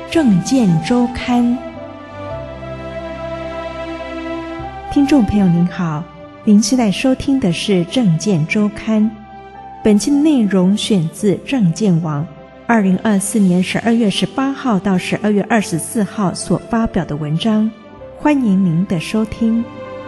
政见周刊。听众朋友您好，您现在收听的是政见周刊。本期的内容选自政见网2024年12月18号到12月24号所发表的文章，欢迎您的收听。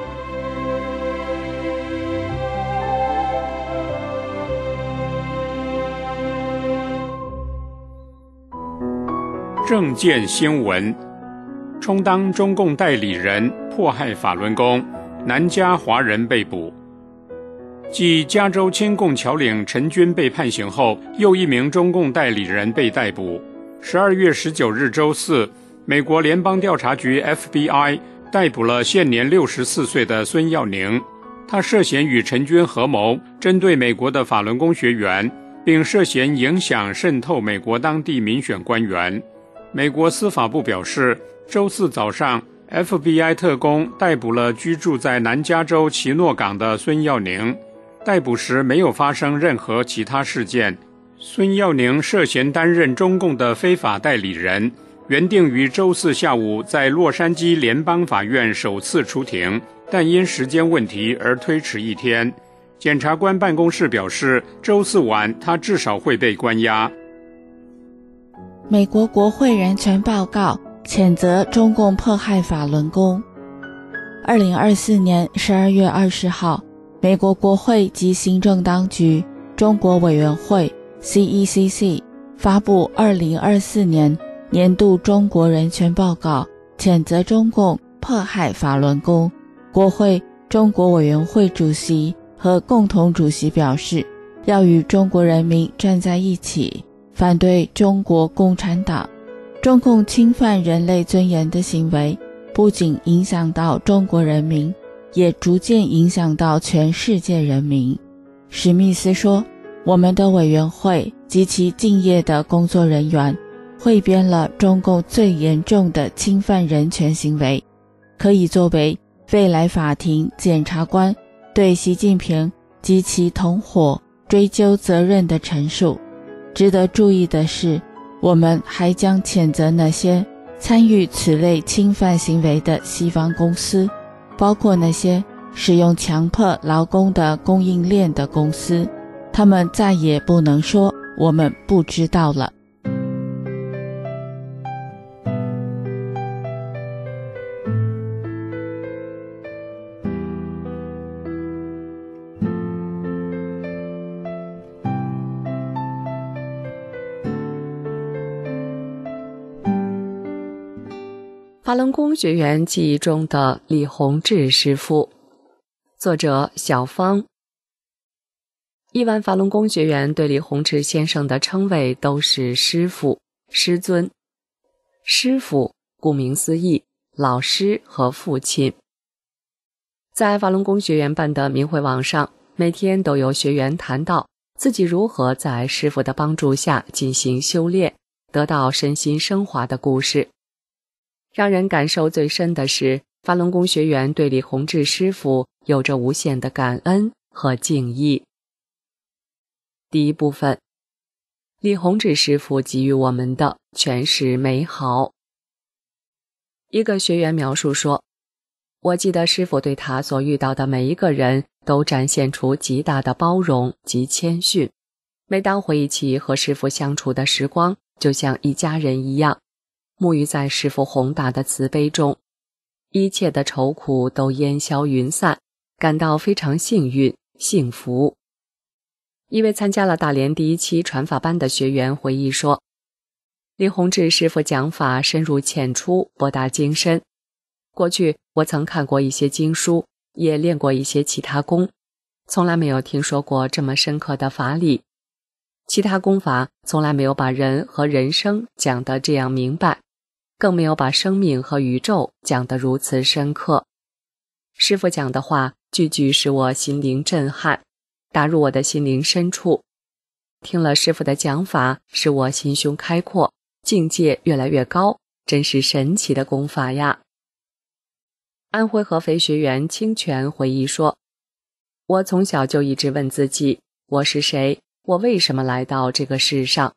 政见新闻：充当中共代理人迫害法轮功，南加华人被捕。继加州亲共侨领陈军被判刑后，又一名中共代理人被逮捕。12月19日周四，美国联邦调查局 FBI 逮捕了现年64岁的孙耀宁，他涉嫌与陈军合谋，针对美国的法轮功学员，并涉嫌影响渗透美国当地民选官员。美国司法部表示，周四早上 FBI 特工逮捕了居住在南加州奇诺港的孙耀宁，逮捕时没有发生任何其他事件。孙耀宁涉嫌担任中共的非法代理人，原定于周四下午在洛杉矶联邦法院首次出庭，但因时间问题而推迟一天。检察官办公室表示，周四晚他至少会被关押。 美国国会人权报告谴责中共迫害法轮功。2024年12月20号，美国国会及行政当局中国委员会 CECC 发布2024年年度中国人权报告，谴责中共迫害法轮功。国会中国委员会主席和共同主席表示，要与中国人民站在一起，反对中国共产党。中共侵犯人类尊严的行为不仅影响到中国人民，也逐渐影响到全世界人民。史密斯说，我们的委员会及其敬业的工作人员汇编了中共最严重的侵犯人权行为，可以作为未来法庭检察官对习近平及其同伙追究责任的陈述。值得注意的是，我们还将谴责那些参与此类侵犯行为的西方公司，包括那些使用强迫劳工的供应链的公司。他们再也不能说我们不知道了。 法轮功学员记忆中的李洪志师傅，作者小芳。亿万法轮功学员对李洪志先生的称谓都是师傅、师尊。师傅顾名思义，老师和父亲。在法轮功学员办的明慧网上，每天都有学员谈到自己如何在师傅的帮助下进行修炼，得到身心升华的故事。让人感受最深的是，法轮功学员对李洪志师傅有着无限的感恩和敬意。第一部分，李洪志师傅给予我们的全是美好。一个学员描述说，我记得师傅对他所遇到的每一个人都展现出极大的包容及谦逊。每当回忆起和师傅相处的时光，就像一家人一样，沐浴在师父宏大的慈悲中，一切的愁苦都烟消云散，感到非常幸运、幸福。一位参加了大连第一期传法班的学员回忆说，李洪志师父讲法深入浅出，博大精深。过去我曾看过一些经书，也练过一些其他功，从来没有听说过这么深刻的法理。其他功法从来没有把人和人生讲得这样明白，更没有把生命和宇宙讲得如此深刻。师父讲的话句句使我心灵震撼，打入我的心灵深处。听了师父的讲法，使我心胸开阔，境界越来越高，真是神奇的功法呀。安徽合肥学员清泉回忆说，我从小就一直问自己，我是谁？我为什么来到这个世上？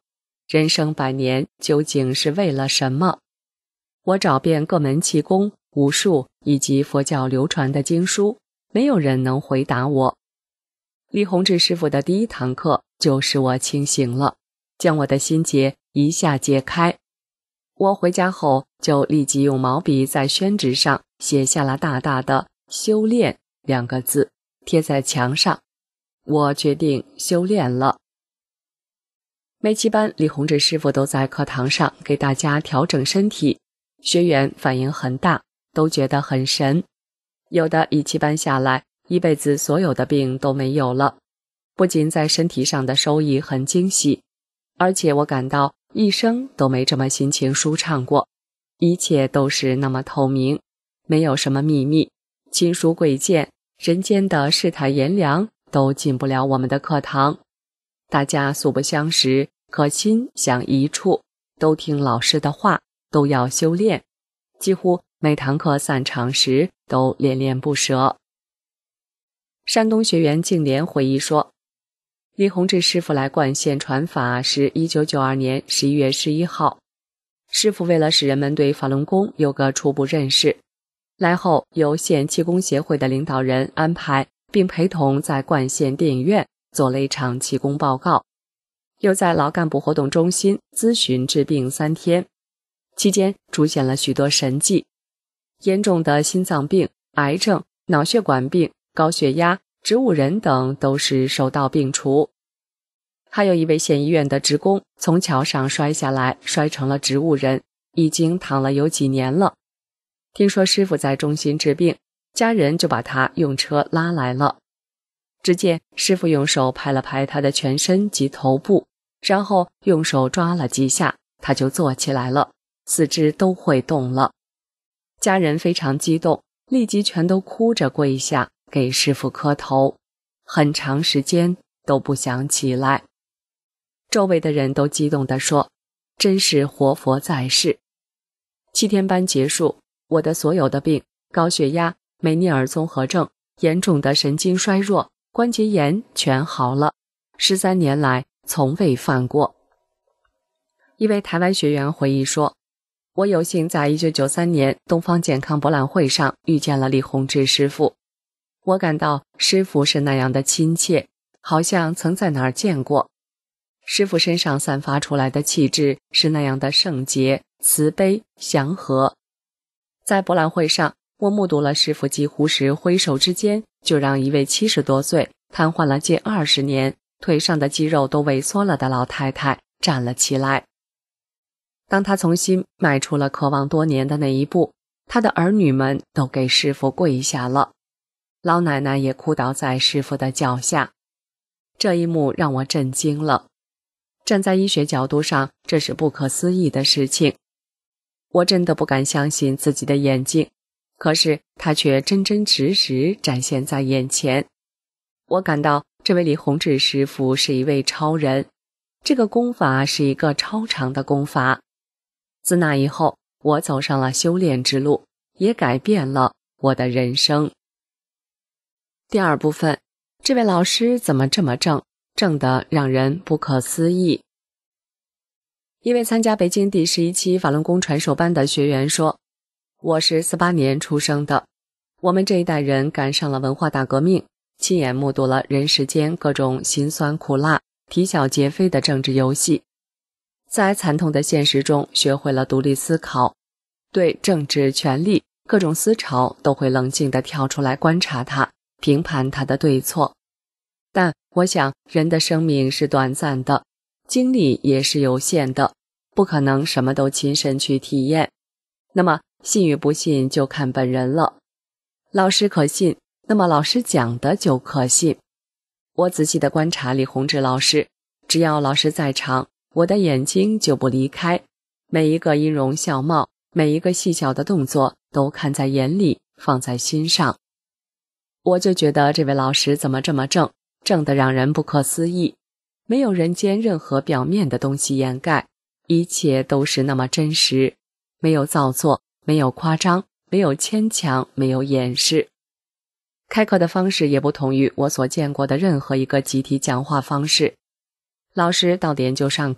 人生百年究竟是为了什么？我找遍各门气功、武术以及佛教流传的经书，没有人能回答我。李洪志师傅的第一堂课就使我清醒了，将我的心结一下解开。我回家后就立即用毛笔在宣纸上写下了大大的“修炼”2个字，贴在墙上。我决定修炼了。每期班，李洪志师傅都在课堂上给大家调整身体，学员反应很大，都觉得很神。有的一期班下来，一辈子所有的病都没有了。不仅在身体上的收益很惊喜，而且我感到一生都没这么心情舒畅过，一切都是那么透明，没有什么秘密，亲疏贵贱，人间的世态炎凉都进不了我们的课堂。大家素不相识，可心向一处，都听老师的话，都要修炼，几乎每堂课散场时都恋恋不舍。山东学员静莲回忆说，李洪志师傅来灌县传法是1992年11月11号。师傅为了使人们对法轮功有个初步认识，来后由县气功协会的领导人安排，并陪同在灌县电影院做了一场气功报告，又在老干部活动中心咨询治病3天，期间出现了许多神迹，严重的心脏病、癌症、脑血管病、高血压、植物人等都是手到病除。还有一位县医院的职工从桥上摔下来，摔成了植物人，已经躺了有几年了。听说师傅在中心治病，家人就把他用车拉来了。只见师傅用手拍了拍他的全身及头部，然后用手抓了几下，他就坐起来了，四肢都会动了。家人非常激动，立即全都哭着跪下给师傅磕头，很长时间都不想起来。周围的人都激动地说，真是活佛在世。7天班结束，我的所有的病，高血压、梅尼尔综合症、严重的神经衰弱、关节炎全好了，13年来从未犯过。一位台湾学员回忆说，我有幸在1993年东方健康博览会上遇见了李洪志师傅，我感到师傅是那样的亲切，好像曾在哪儿见过。师傅身上散发出来的气质是那样的圣洁、慈悲、祥和。在博览会上，我目睹了师傅几乎是挥手之间就让一位70多岁、瘫痪了近20年、腿上的肌肉都萎缩了的老太太站了起来。当他重新迈出了渴望多年的那一步，他的儿女们都给师傅跪下了，老奶奶也哭倒在师傅的脚下。这一幕让我震惊了。站在医学角度上，这是不可思议的事情。我真的不敢相信自己的眼睛，可是它却真真实实展现在眼前。我感到这位李洪志师傅是一位超人，这个功法是一个超长的功法。自那以后，我走上了修炼之路，也改变了我的人生。第二部分，这位老师怎么这么正？正得让人不可思议。一位参加北京第11期法轮功传授班的学员说，我是48年出生的，我们这一代人赶上了文化大革命，亲眼目睹了人世间各种辛酸苦辣、啼笑皆非的政治游戏，在惨痛的现实中学会了独立思考，对政治权力各种思潮都会冷静地跳出来观察它，评判它的对错。但我想，人的生命是短暂的，精力也是有限的，不可能什么都亲身去体验。那么信与不信就看本人了。老师可信，那么老师讲的就可信。我仔细地观察李洪志老师，只要老师在场，我的眼睛就不离开，每一个音容笑貌，每一个细小的动作都看在眼里，放在心上。我就觉得这位老师怎么这么正，正得让人不可思议，没有人间任何表面的东西掩盖，一切都是那么真实，没有造作，没有夸张，没有牵强，没有掩饰。开课的方式也不同于我所见过的任何一个集体讲话方式。老师到点就上课，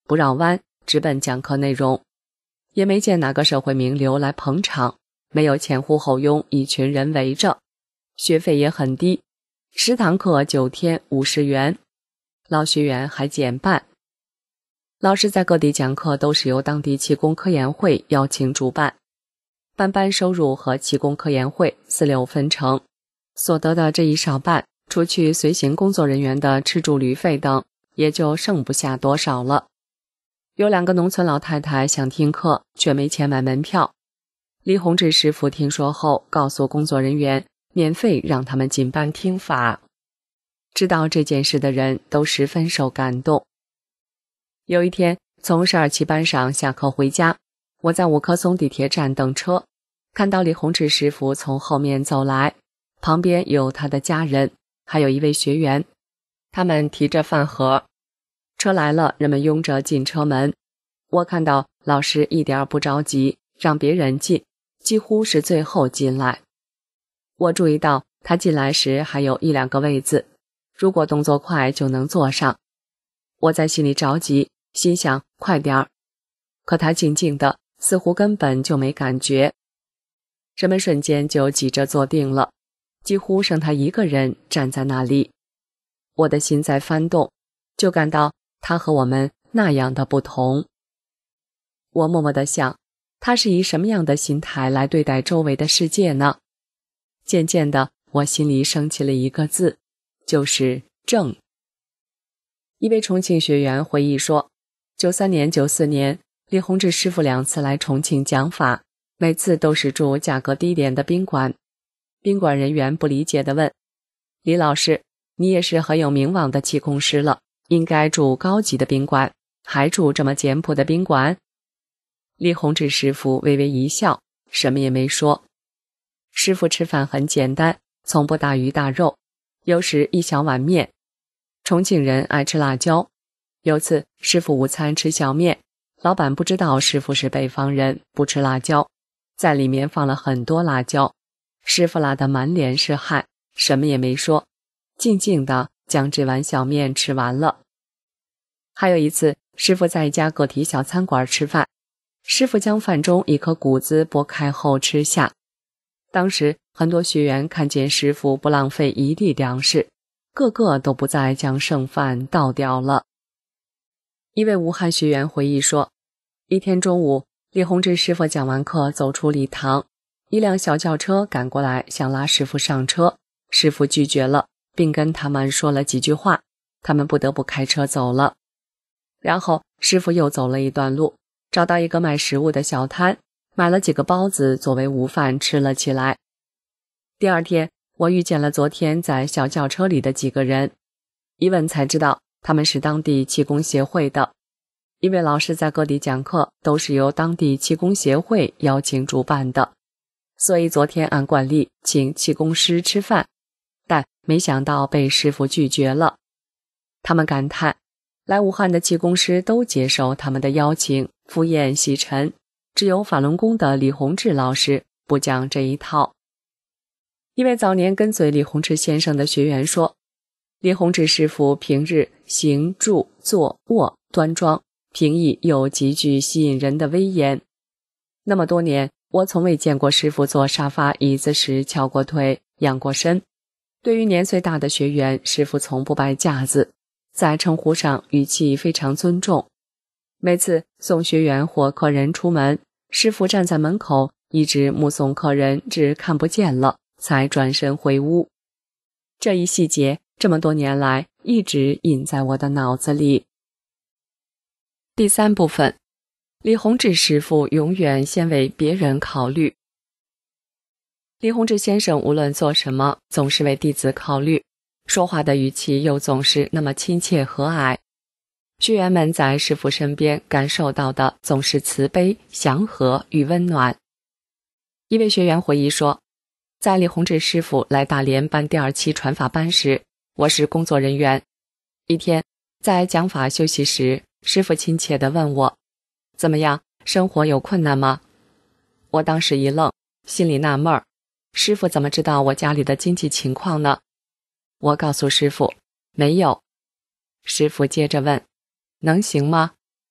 不绕弯，直奔讲课内容。也没见哪个社会名流来捧场，没有前呼后拥一群人围着。学费也很低，10堂课9天50元，老学员还减半。老师在各地讲课都是由当地气功科研会邀请主办，班收入和气功科研会46分成，所得的这一少半，除去随行工作人员的吃住旅费等，也就剩不下多少了。有2个农村老太太想听课，却没钱买门票。李洪志师傅听说后，告诉工作人员免费让他们进班听法。知道这件事的人都十分受感动。有一天，从12期班上下课回家，我在五棵松地铁站等车，看到李洪志师傅从后面走来，旁边有他的家人，还有一位学员，他们提着饭盒。车来了，人们拥着进车门。我看到老师一点不着急，让别人进，几乎是最后进来。我注意到他进来时还有1、2个位子，如果动作快就能坐上。我在心里着急，心想快点儿。可他静静的，似乎根本就没感觉。人们瞬间就挤着坐定了，几乎剩他一个人站在那里。我的心在翻动，就感到他和我们那样的不同。我默默地想，他是以什么样的心态来对待周围的世界呢？渐渐的，我心里升起了一个字，就是正。一位重庆学员回忆说，93年、94年，李洪志师傅2次来重庆讲法，每次都是住价格低廉的宾馆。宾馆人员不理解地问：“李老师，你也是很有名望的气功师了，应该住高级的宾馆，还住这么简朴的宾馆？”李洪志师傅微微一笑，什么也没说。师傅吃饭很简单，从不大鱼大肉，有时一小碗面。重庆人爱吃辣椒，有次师傅午餐吃小面，老板不知道师傅是北方人，不吃辣椒，在里面放了很多辣椒。师傅辣得满脸是汗，什么也没说，静静地将这碗小面吃完了。还有一次，师傅在一家个体小餐馆吃饭，师傅将饭中一颗谷子剥开后吃下。当时很多学员看见师傅不浪费一地粮食，个个都不再将剩饭倒掉了。一位武汉学员回忆说，一天中午，李洪志师傅讲完课走出礼堂，一辆小轿车赶过来想拉师傅上车，师傅拒绝了，并跟他们说了几句话，他们不得不开车走了。然后师傅又走了一段路，找到一个卖食物的小摊，买了几个包子作为午饭吃了起来。第二天，我遇见了昨天在小轿车里的几个人，一问才知道他们是当地气功协会的。因为老师在各地讲课都是由当地气功协会邀请主办的，所以昨天按惯例请气功师吃饭，但没想到被师傅拒绝了。他们感叹，来武汉的气功师都接受他们的邀请，敷衍洗尘，只有法轮功的李洪志老师不讲这一套。一位早年跟随李洪志先生的学员说，李洪志师傅平日行住坐卧端庄平易又极具吸引人的威严。那么多年，我从未见过师傅坐沙发椅子时翘过腿仰过身。对于年岁大的学员，师傅从不摆架子，在称呼上语气非常尊重。每次送学员或客人出门，师傅站在门口一直目送客人至看不见了才转身回屋。这一细节这么多年来一直印在我的脑子里。第3部分，李洪志师傅永远先为别人考虑。李洪志先生无论做什么总是为弟子考虑，说话的语气又总是那么亲切和蔼。学员们在师傅身边感受到的总是慈悲、祥和与温暖。一位学员回忆说，在李洪志师傅来大连办第2期传法班时，我是工作人员。一天，在讲法休息时，师傅亲切地问我，怎么样，生活有困难吗？我当时一愣，心里纳闷儿，师傅怎么知道我家里的经济情况呢？我告诉师傅，没有。师傅接着问，能行吗？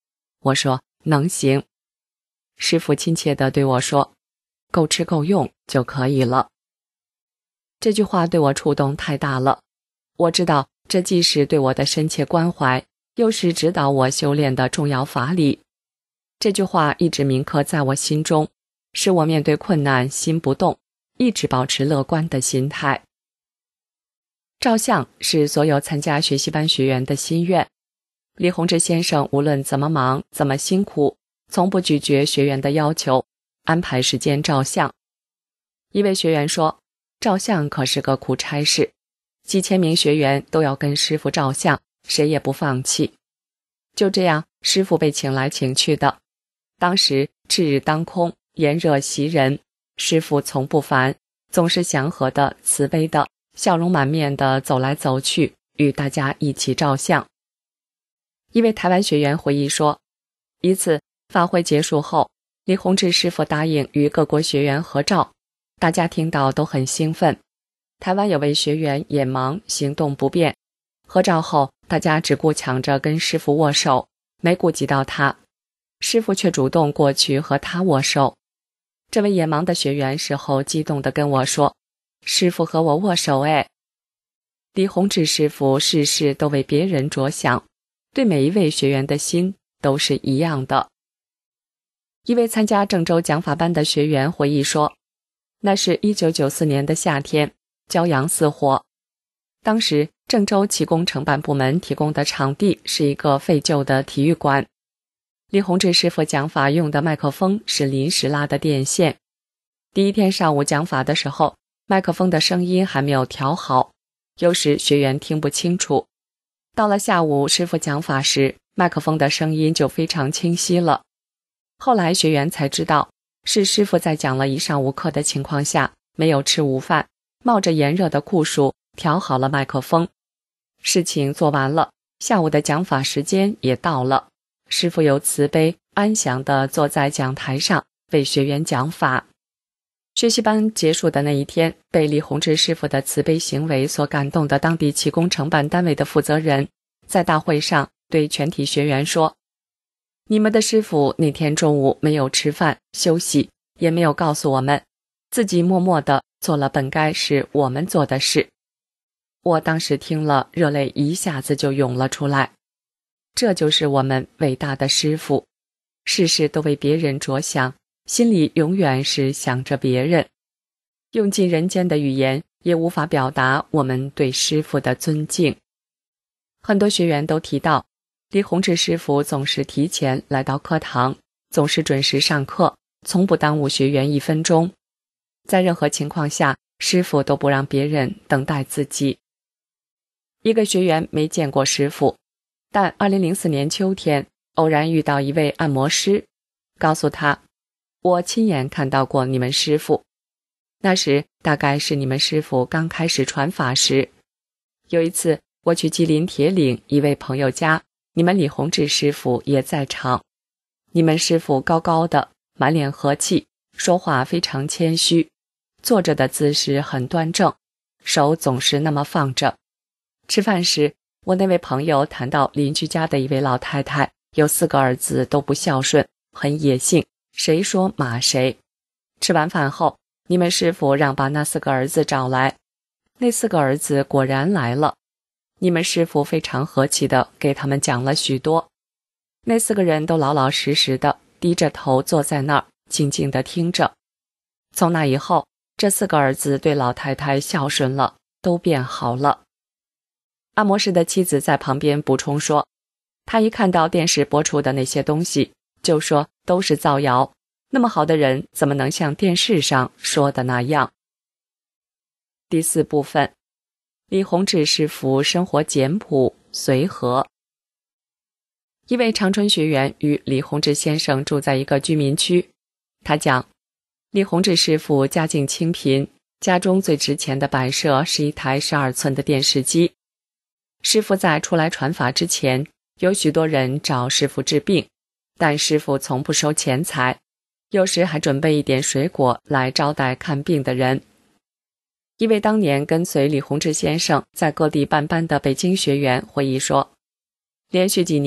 我说能行。师父亲切地对我说，够吃够用就可以了。这句话对我触动太大了，我知道这既是对我的深切关怀，又是指导我修炼的重要法理。这句话一直铭刻在我心中，使我面对困难心不动，一直保持乐观的心态。照相是所有参加学习班学员的心愿。李洪志先生无论怎么忙怎么辛苦，从不拒绝学员的要求，安排时间照相。一位学员说，照相可是个苦差事，几千名学员都要跟师父照相，谁也不放弃。就这样，师父被请来请去的。当时赤日当空，炎热袭人，师父从不烦，总是祥和的、慈悲的，笑容满面的走来走去，与大家一起照相。一位台湾学员回忆说，一次法会结束后，李洪志师父答应与各国学员合照，大家听到都很兴奋。台湾有位学员眼盲，行动不便，合照后大家只顾抢着跟师父握手，没顾及到他，师父却主动过去和他握手。这位眼盲的学员事后激动地跟我说，师父和我握手哎。李洪志师父事事都为别人着想，对每一位学员的心都是一样的。一位参加郑州讲法班的学员回忆说，那是1994年的夏天，骄阳似火。当时郑州气功承办部门提供的场地是一个废旧的体育馆，李洪志师傅讲法用的麦克风是临时拉的电线。第一天上午讲法的时候，麦克风的声音还没有调好，有时学员听不清楚。到了下午师傅讲法时，麦克风的声音就非常清晰了。后来学员才知道，是师傅在讲了一上午课的情况下，没有吃午饭，冒着炎热的酷暑调好了麦克风。事情做完了，下午的讲法时间也到了，师傅又慈悲安详地坐在讲台上为学员讲法。学习班结束的那一天，被李洪志师傅的慈悲行为所感动的当地气功承办单位的负责人，在大会上对全体学员说，你们的师傅那天中午没有吃饭休息，也没有告诉我们，自己默默地做了本该是我们做的事。我当时听了，热泪一下子就涌了出来。这就是我们伟大的师傅，事事都为别人着想，心里永远是想着别人，用尽人间的语言也无法表达我们对师傅的尊敬。很多学员都提到，李洪志师傅总是提前来到课堂，总是准时上课，从不耽误学员1分钟。在任何情况下，师傅都不让别人等待自己。一个学员没见过师傅，但2004年秋天偶然遇到一位按摩师，告诉他，我亲眼看到过你们师傅，那时大概是你们师傅刚开始传法时。有一次我去吉林铁岭一位朋友家，你们李洪志师傅也在场。你们师傅高高的，满脸和气，说话非常谦虚，坐着的姿势很端正，手总是那么放着。吃饭时，我那位朋友谈到邻居家的一位老太太，有4个儿子都不孝顺，很野性，谁说骂谁。吃完饭后，你们师傅让把那4个儿子找来，那4个儿子果然来了。你们师傅非常和气地给他们讲了许多，那4个人都老老实实的低着头坐在那儿，静静地听着。从那以后，这4个儿子对老太太孝顺了，都变好了。按摩师的妻子在旁边补充说，他一看到电视播出的那些东西，就说都是造谣，那么好的人怎么能像电视上说的那样。第4部分，李洪志师傅生活简朴随和。一位长春学员与李洪志先生住在一个居民区，他讲，李洪志师傅家境清贫，家中最值钱的摆设是一台12寸的电视机。师傅在出来传法之前，有许多人找师傅治病，但师傅从不收钱财，有时还准备一点水果来招待看病的人。一位当年跟随李洪志先生在各地办班的北京学员回忆说，连续几年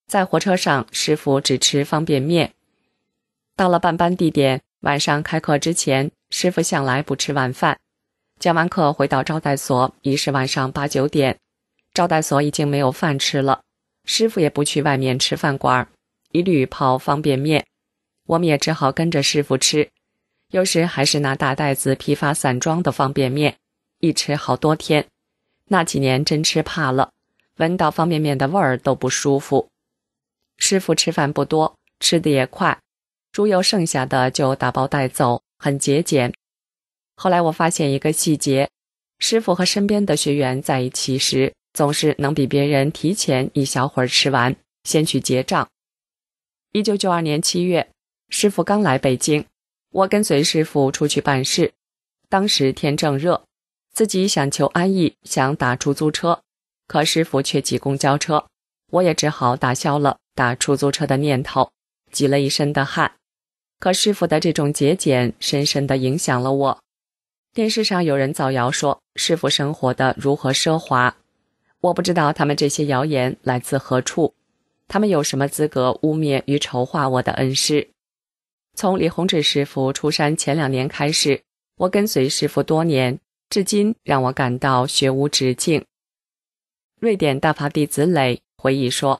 在火车上，师傅只吃方便面。到了办班地点，晚上开课之前，师傅向来不吃晚饭。讲完课回到招待所，已是晚上8、9点。招待所已经没有饭吃了，师傅也不去外面吃饭馆，一律泡方便面。我们也只好跟着师傅吃，有时还是拿大袋子批发散装的方便面，一吃好多天。那几年真吃怕了，闻到方便面的味儿都不舒服。师傅吃饭不多，吃得也快，猪油剩下的就打包带走，很节俭。后来我发现一个细节，师傅和身边的学员在一起时，总是能比别人提前一小会儿吃完，先去结账。1992年7月，师傅刚来北京，我跟随师傅出去办事。当时天正热，自己想求安逸，想打出租车，可师傅却挤公交车，我也只好打消了打出租车的念头，挤了一身的汗。可师傅的这种节俭深深地影响了我。电视上有人造谣说师傅生活的如何奢华，我不知道他们这些谣言来自何处，他们有什么资格污蔑与丑化我的恩师？从李洪志师傅出山前2年开始，我跟随师傅多年，至今让我感到学无止境。瑞典大法弟子磊回忆说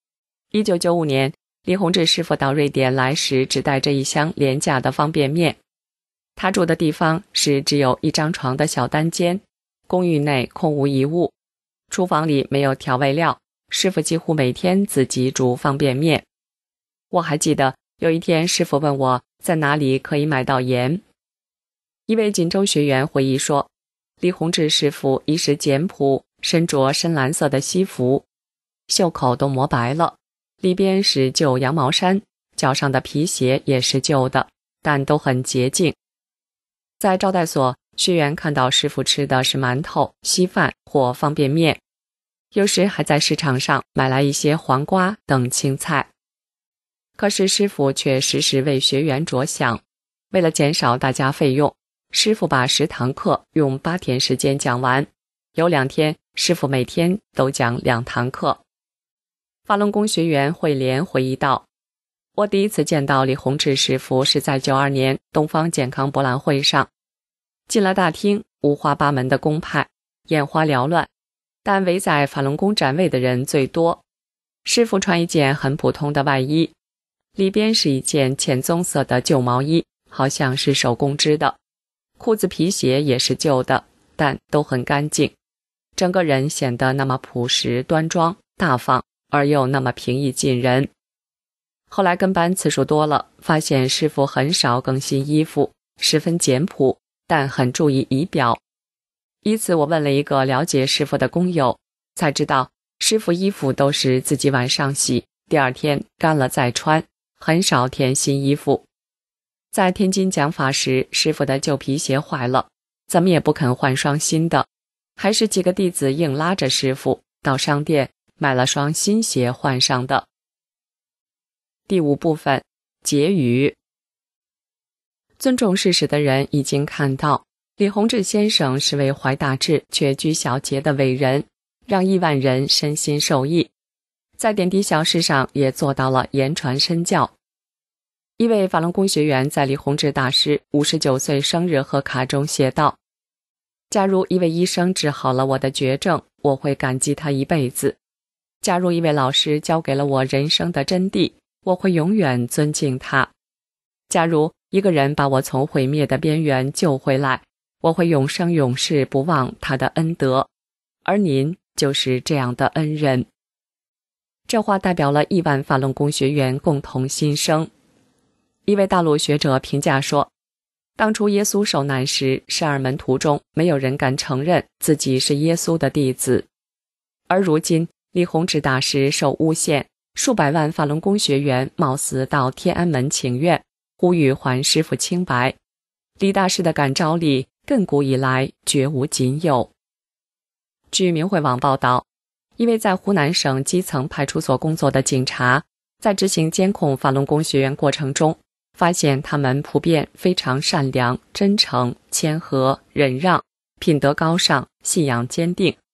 ，1995年，李洪志师傅到瑞典来时只带着一箱廉价的方便面。他住的地方是只有1张床的小单间，公寓内空无一物，厨房里没有调味料，师傅几乎每天自己煮方便面。我还记得有一天师傅问我在哪里可以买到盐。一位锦州学员回忆说，李洪志师傅衣食简朴，身着深蓝色的西服，袖口都磨白了，里边是旧羊毛衫，脚上的皮鞋也是旧的，但都很洁净。在招待所，学员看到师傅吃的是馒头、稀饭或方便面，有时还在市场上买来一些黄瓜等青菜。可是师傅却时时为学员着想，为了减少大家费用，师傅把10堂课用8天时间讲完，有2天师傅每天都讲2堂课。法轮功学员慧莲回忆道，我第一次见到李洪志师傅是在92年东方健康博览会上。进了大厅，五花八门的功派，眼花缭乱，但围在法轮功展位的人最多。师傅穿一件很普通的外衣，里边是一件浅棕色的旧毛衣，好像是手工织的，裤子皮鞋也是旧的，但都很干净。整个人显得那么朴实端庄大方，而又那么平易近人。后来跟班次数多了，发现师傅很少更新衣服，十分简朴，但很注意仪表。一次我问了一个了解师傅的工友，才知道师傅衣服都是自己晚上洗，第2天干了再穿，很少添新衣服。在天津讲法时，师傅的旧皮鞋坏了，怎么也不肯换双新的，还是几个弟子硬拉着师傅到商店买了双新鞋换上的。第5部分，结语。尊重事实的人已经看到，李洪志先生是位怀大志却拘小节的伟人，让亿万人身心受益，在点滴小事上也做到了言传身教。一位法轮功学员在李洪志大师59岁生日贺卡中写道，假如一位医生治好了我的绝症，我会感激他一辈子；假如一位老师教给了我人生的真谛，我会永远尊敬他；假如一个人把我从毁灭的边缘救回来，我会永生永世不忘他的恩德，而您就是这样的恩人。这话代表了亿万法轮功学员共同心声。一位大陆学者评价说，当初耶稣受难时，12门徒中没有人敢承认自己是耶稣的弟子，而如今李洪志大师受诬陷，数百万法轮功学员冒死到天安门请愿，呼吁还师父清白。李大师的感召力亘古以来绝无仅有。据明慧网报道，一位在湖南省基层派出所工作的警察，在执行监控法轮功学员过程中，发现他们普遍非常善良、真诚、谦和、忍让，品德高尚，信仰坚定。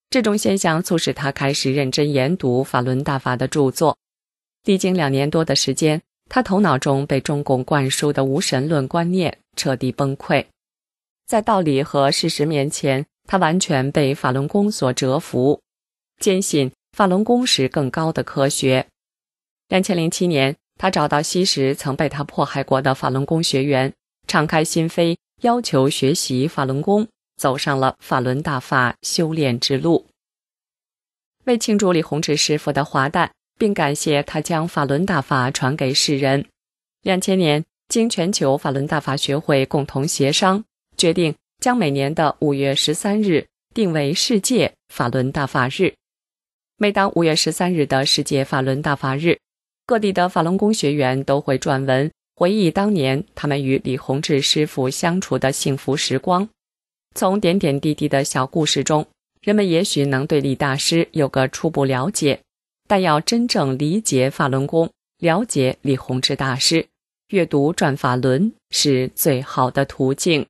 这种现象促使他开始认真研读法轮大法的著作。历经2年多的时间，他头脑中被中共灌输的无神论观念彻底崩溃。在道理和事实面前，他完全被法轮功所折服，坚信法轮功是更高的科学。2007年，他找到昔时曾被他迫害过的法轮功学员，敞开心扉，要求学习法轮功，走上了法轮大法修炼之路。为庆祝李洪志师傅的华诞，并感谢他将法轮大法传给世人，2000年，经全球法轮大法学会共同协商，决定将每年的5月13日定为世界法轮大法日。每当5月13日的世界法轮大法日，各地的法轮功学员都会撰文回忆当年他们与李洪志师傅相处的幸福时光。从点点滴滴的小故事中，人们也许能对李大师有个初步了解，但要真正理解法轮功，了解李洪志大师，阅读《转法轮》是最好的途径。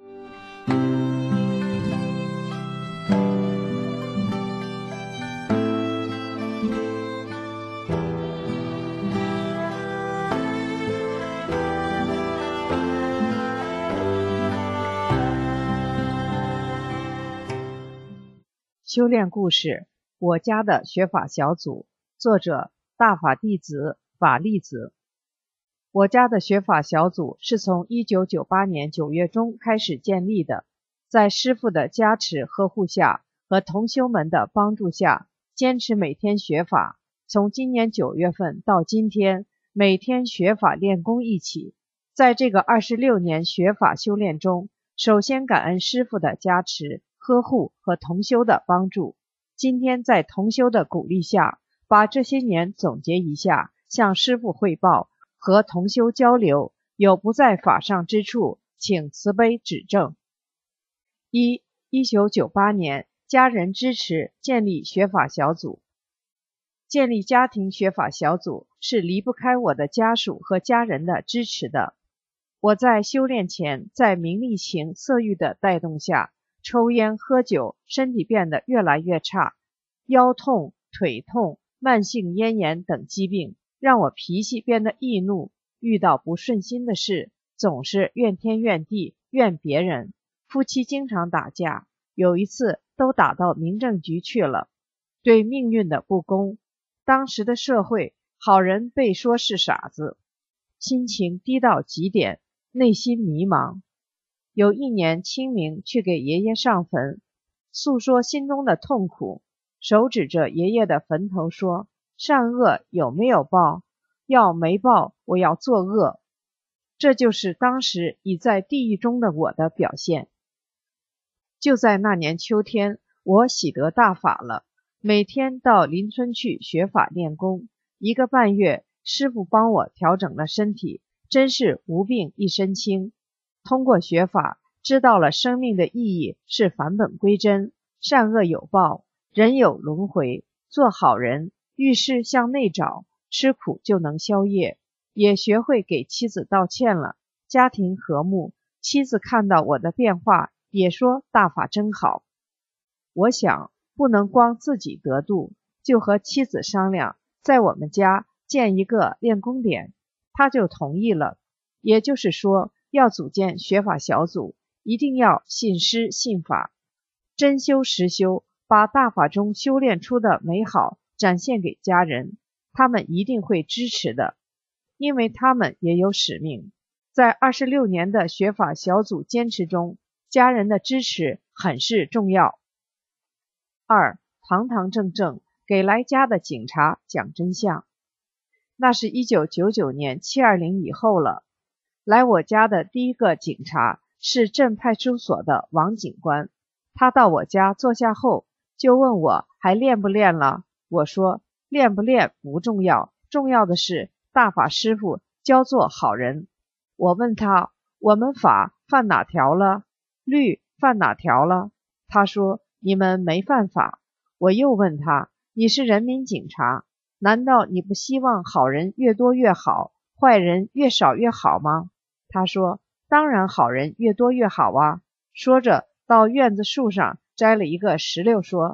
修炼故事，我家的学法小组，作者大法弟子法力子。我家的学法小组是从1998年9月中开始建立的，在师父的加持呵护下和同修们的帮助下，坚持每天学法。从今年9月份到今天，每天学法练功一起。在这个26年学法修炼中，首先感恩师父的加持呵护和同修的帮助。今天在同修的鼓励下，把这些年总结一下，向师父汇报，和同修交流，有不在法上之处，请慈悲指正。1998年，家人支持建立学法小组。建立家庭学法小组是离不开我的家属和家人的支持的。我在修炼前，在名利情色欲的带动下，抽烟喝酒，身体变得越来越差，腰痛、腿痛、慢性咽炎等疾病让我脾气变得易怒，遇到不顺心的事总是怨天怨地怨别人，夫妻经常打架，有一次都打到民政局去了。对命运的不公，当时的社会好人被说是傻子，心情低到极点，内心迷茫。有一年清明去给爷爷上坟，诉说心中的痛苦，手指着爷爷的坟头说，善恶有没有报？要没报，我要作恶。这就是当时已在地狱中的我的表现。就在那年秋天，我喜得大法了，每天到邻村去学法练功，1个半月，师父帮我调整了身体，真是无病一身轻。通过学法，知道了生命的意义是返本归真，善恶有报，人有轮回，做好人，遇事向内找，吃苦就能消业。也学会给妻子道歉了，家庭和睦，妻子看到我的变化，也说大法真好。我想不能光自己得度，就和妻子商量，在我们家建一个练功点，他就同意了。也就是说，要组建学法小组，一定要信师信法，真修实修，把大法中修炼出的美好展现给家人，他们一定会支持的，因为他们也有使命。在26年的学法小组坚持中，家人的支持很是重要。2. 堂堂正正给来家的警察讲真相。那是1999年720以后了。来我家的第一个警察是镇派出所的王警官，他到我家坐下后就问我还练不练了。我说练不练不重要，重要的是大法师父教做好人。我问他，我们法犯哪条了？律犯哪条了？他说你们没犯法。我又问他，你是人民警察，难道你不希望好人越多越好，坏人越少越好吗？他说当然好人越多越好啊。说着到院子树上摘了一个石榴说，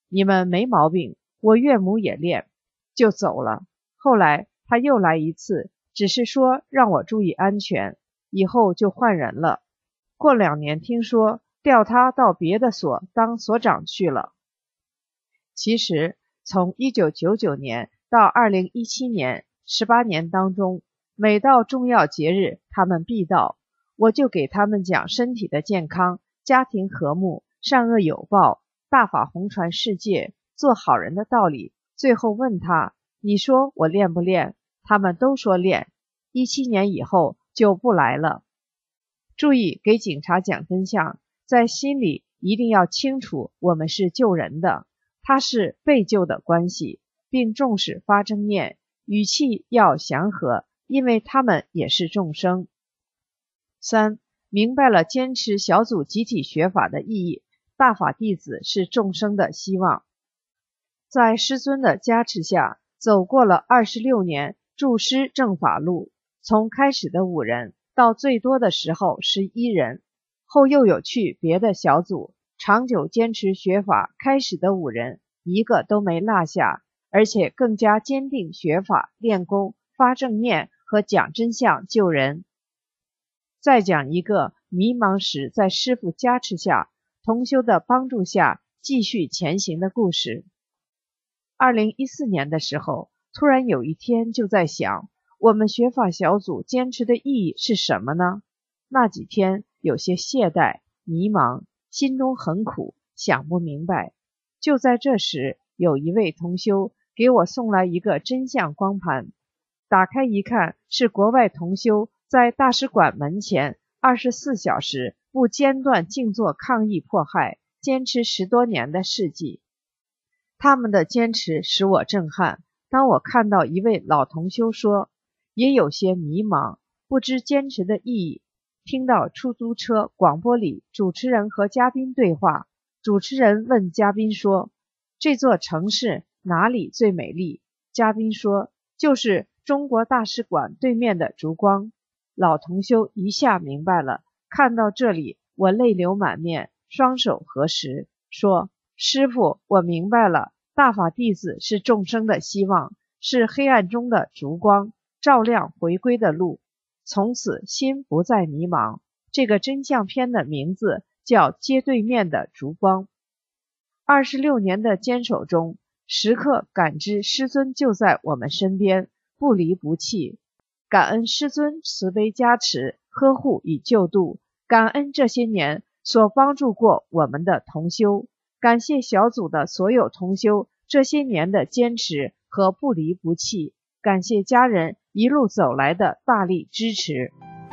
你们没毛病，我岳母也练，就走了。后来他又来一次，只是说让我注意安全，以后就换人了。过2年听说调他到别的所当所长去了。其实从1999年到2017年18年当中，每到重要节日他们必到，我就给他们讲身体的健康、家庭和睦、善恶有报、大法弘传世界、做好人的道理。最后问他，你说我练不练？他们都说练。17年以后就不来了。注意给警察讲真相，在心里一定要清楚，我们是救人的，他是被救的关系，并重视发正念，语气要祥和，因为他们也是众生。3. 明白了坚持小组集体学法的意义，大法弟子是众生的希望。在师尊的加持下，走过了26年助师正法路，从开始的5人到最多的时候11人，后又有去别的小组，长久坚持学法开始的5人一个都没落下，而且更加坚定学法、练功、发正念和讲真相救人。再讲一个迷茫时在师父加持下、同修的帮助下继续前行的故事。2014年的时候，突然有一天就在想，我们学法小组坚持的意义是什么呢？那几天有些懈怠、迷茫，心中很苦，想不明白。就在这时，有一位同修给我送来一个真相光盘，打开一看，是国外同修在大使馆门前24小时不间断静坐抗议迫害，坚持10多年的事迹。他们的坚持使我震撼。当我看到一位老同修说，也有些迷茫，不知坚持的意义。听到出租车广播里主持人和嘉宾对话，主持人问嘉宾说，这座城市哪里最美丽？嘉宾说，就是中国大使馆对面的烛光。老同修一下明白了。看到这里，我泪流满面，双手合十，说，师父，我明白了，大法弟子是众生的希望，是黑暗中的烛光，照亮回归的路，从此心不再迷茫。这个真相篇的名字叫街对面的烛光。26年的坚守中，时刻感知师尊就在我们身边，不离不弃。感恩师尊慈悲加持、呵护与救度，感恩这些年所帮助过我们的同修，感谢小组的所有同修这些年的坚持和不离不弃，感谢家人一路走来的大力支持。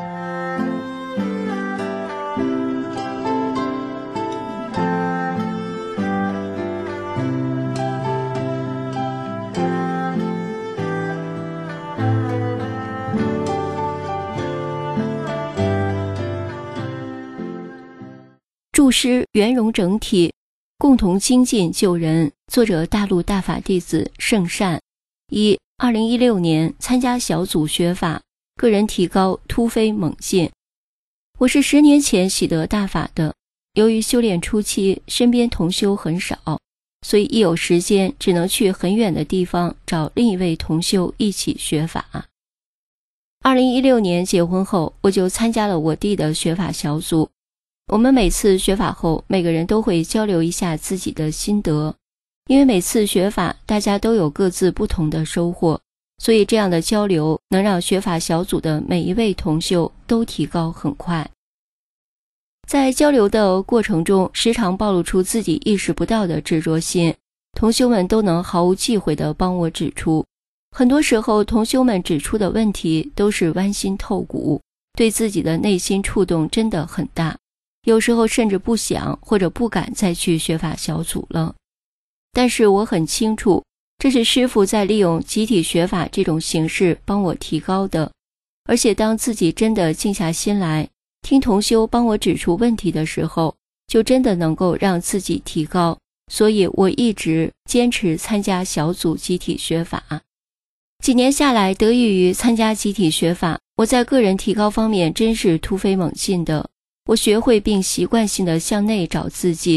注释圆融整体，共同精进救人。作者大陆大法弟子圣善。2016年参加小组学法，个人提高突飞猛进。我是10年前喜得大法的，由于修炼初期身边同修很少，所以一有时间只能去很远的地方找另一位同修一起学法。2016年结婚后，我就参加了我弟的学法小组。我们每次学法后，每个人都会交流一下自己的心得，因为每次学法大家都有各自不同的收获，所以这样的交流能让学法小组的每一位同修都提高很快。在交流的过程中，时常暴露出自己意识不到的执着心，同修们都能毫无忌讳地帮我指出。很多时候同修们指出的问题都是剜心透骨，对自己的内心触动真的很大，有时候甚至不想或者不敢再去学法小组了。但是我很清楚，这是师父在利用集体学法这种形式帮我提高的，而且当自己真的静下心来听同修帮我指出问题的时候，就真的能够让自己提高，所以我一直坚持参加小组集体学法。几年下来，得益于参加集体学法，我在个人提高方面真是突飞猛进的。我学会并习惯性的向内找自己，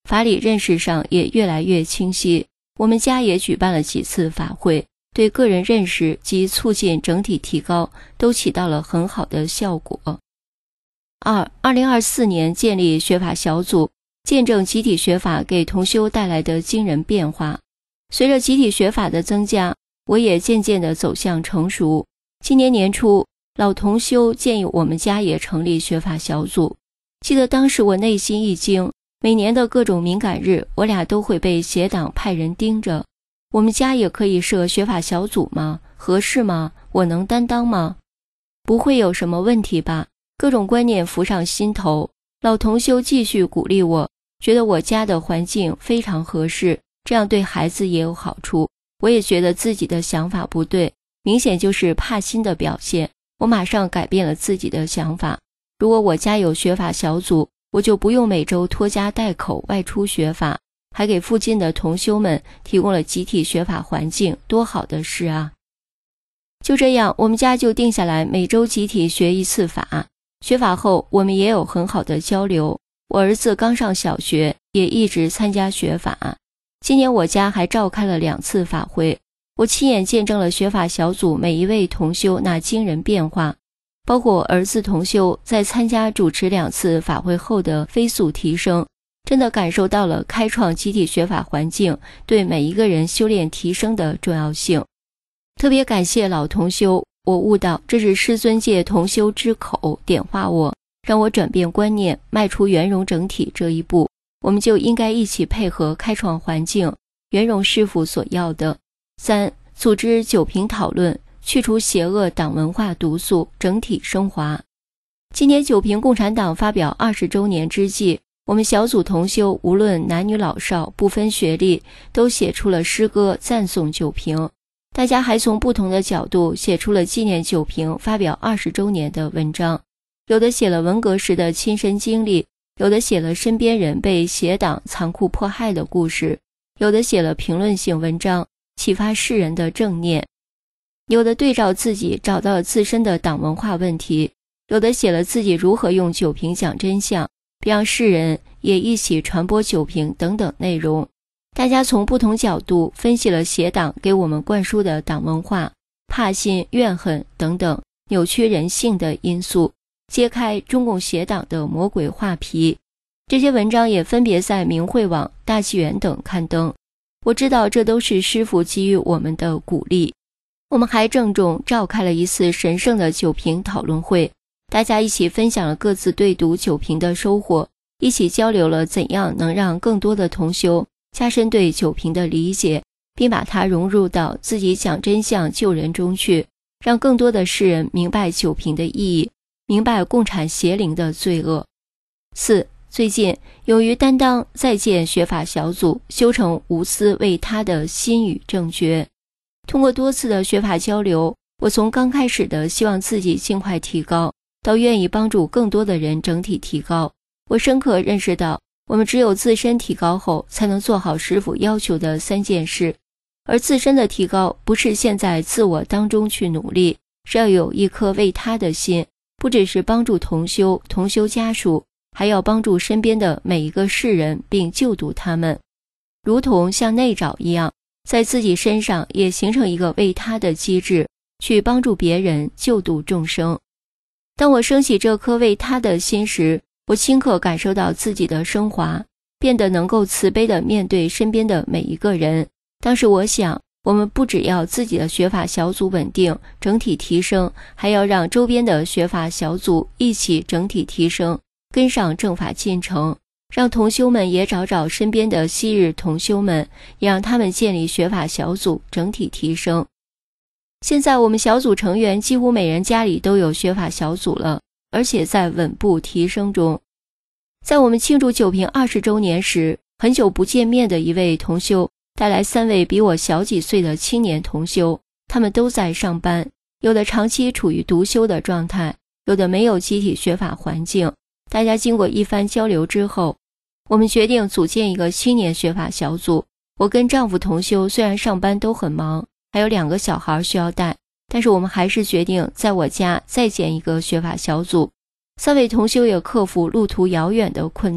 法理认识上也越来越清晰。我们家也举办了几次法会，对个人认识及促进整体提高都起到了很好的效果。2024年建立学法小组，见证集体学法给同修带来的惊人变化。随着集体学法的增加，我也渐渐地走向成熟。今年年初，老同修建议我们家也成立学法小组。记得当时我内心一惊，每年的各种敏感日，我俩都会被邪党派人盯着。我们家也可以设学法小组吗？合适吗？我能担当吗？不会有什么问题吧？各种观念浮上心头。老同修继续鼓励我，觉得我家的环境非常合适，这样对孩子也有好处。我也觉得自己的想法不对，明显就是怕心的表现。我马上改变了自己的想法，如果我家有学法小组，我就不用每周拖家带口外出学法，还给附近的同修们提供了集体学法环境，多好的事啊！就这样，我们家就定下来每周集体学一次法。学法后，我们也有很好的交流。我儿子刚上小学，也一直参加学法。今年我家还召开了2次法会，我亲眼见证了学法小组每一位同修那惊人变化，包括我儿子同修在参加主持2次法会后的飞速提升，真的感受到了开创集体学法环境对每一个人修炼提升的重要性。特别感谢老同修，我悟到这是师尊借同修之口点化我，让我转变观念，迈出圆融整体这一步。我们就应该一起配合开创环境，圆融师父所要的。3、组织酒瓶讨论，去除邪恶党文化毒素，整体升华。今年九瓶共产党发表20周年之际，我们小组同修无论男女老少，不分学历，都写出了诗歌赞颂九瓶。大家还从不同的角度写出了纪念九瓶发表20周年的文章，有的写了文革时的亲身经历，有的写了身边人被邪党残酷迫害的故事，有的写了评论性文章，启发世人的正念，有的对照自己找到了自身的党文化问题，有的写了自己如何用酒瓶讲真相，并让世人也一起传播酒瓶等等内容。大家从不同角度分析了邪党给我们灌输的党文化、怕心、怨恨等等扭曲人性的因素，揭开中共邪党的魔鬼画皮。这些文章也分别在明慧网、大纪元等刊登。我知道这都是师父给予我们的鼓励。我们还郑重召开了一次神圣的酒瓶讨论会，大家一起分享了各自对读酒瓶的收获，一起交流了怎样能让更多的同修加深对酒瓶的理解，并把它融入到自己讲真相救人中去，让更多的世人明白酒瓶的意义，明白共产邪灵的罪恶。4、最近由于担当再建学法小组，修成无私为他的心与正觉。通过多次的学法交流，我从刚开始的希望自己尽快提高，到愿意帮助更多的人整体提高。我深刻认识到，我们只有自身提高后，才能做好师父要求的3件事。而自身的提高，不是现在自我当中去努力，是要有一颗为他的心，不只是帮助同修、同修家属，还要帮助身边的每一个世人，并救度他们。如同像内爪一样，在自己身上也形成一个为他的机制，去帮助别人，救度众生。当我升起这颗为他的心时，我顷刻感受到自己的升华，变得能够慈悲地面对身边的每一个人。当时我想，我们不只要自己的学法小组稳定，整体提升，还要让周边的学法小组一起整体提升，跟上正法进程，让同修们也找找身边的昔日同修们，也让他们建立学法小组，整体提升。现在我们小组成员几乎每人家里都有学法小组了，而且在稳步提升中。在我们庆祝九瓶20周年时，很久不见面的一位同修带来3位比我小几岁的青年同修，他们都在上班，有的长期处于独修的状态，有的没有集体学法环境。大家经过一番交流之后，我们决定组建一个青年学法小组。我跟丈夫同修虽然上班都很忙，还有2个小孩需要带，但是我们还是决定在我家再建一个学法小组。3位同修也克服路途遥远的困难，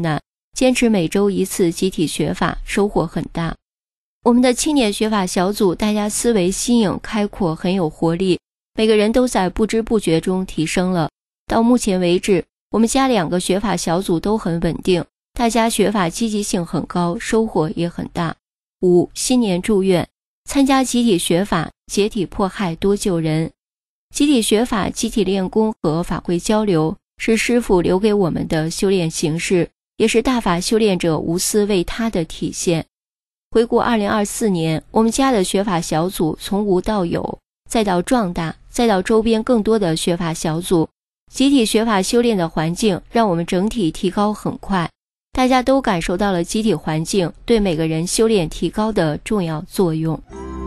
坚持每周一次集体学法，收获很大。我们的青年学法小组，大家思维新颖开阔，很有活力，每个人都在不知不觉中提升了。到目前为止，我们家2个学法小组都很稳定，大家学法积极性很高，收获也很大。5. 新年祝愿：参加集体学法，解体迫害，多救人。集体学法、集体练功和法会交流，是师父留给我们的修炼形式，也是大法修炼者无私为他的体现。回顾2024年，我们家的学法小组从无到有，再到壮大，再到周边更多的学法小组，集体学法修炼的环境让我们整体提高很快，大家都感受到了集体环境对每个人修炼提高的重要作用。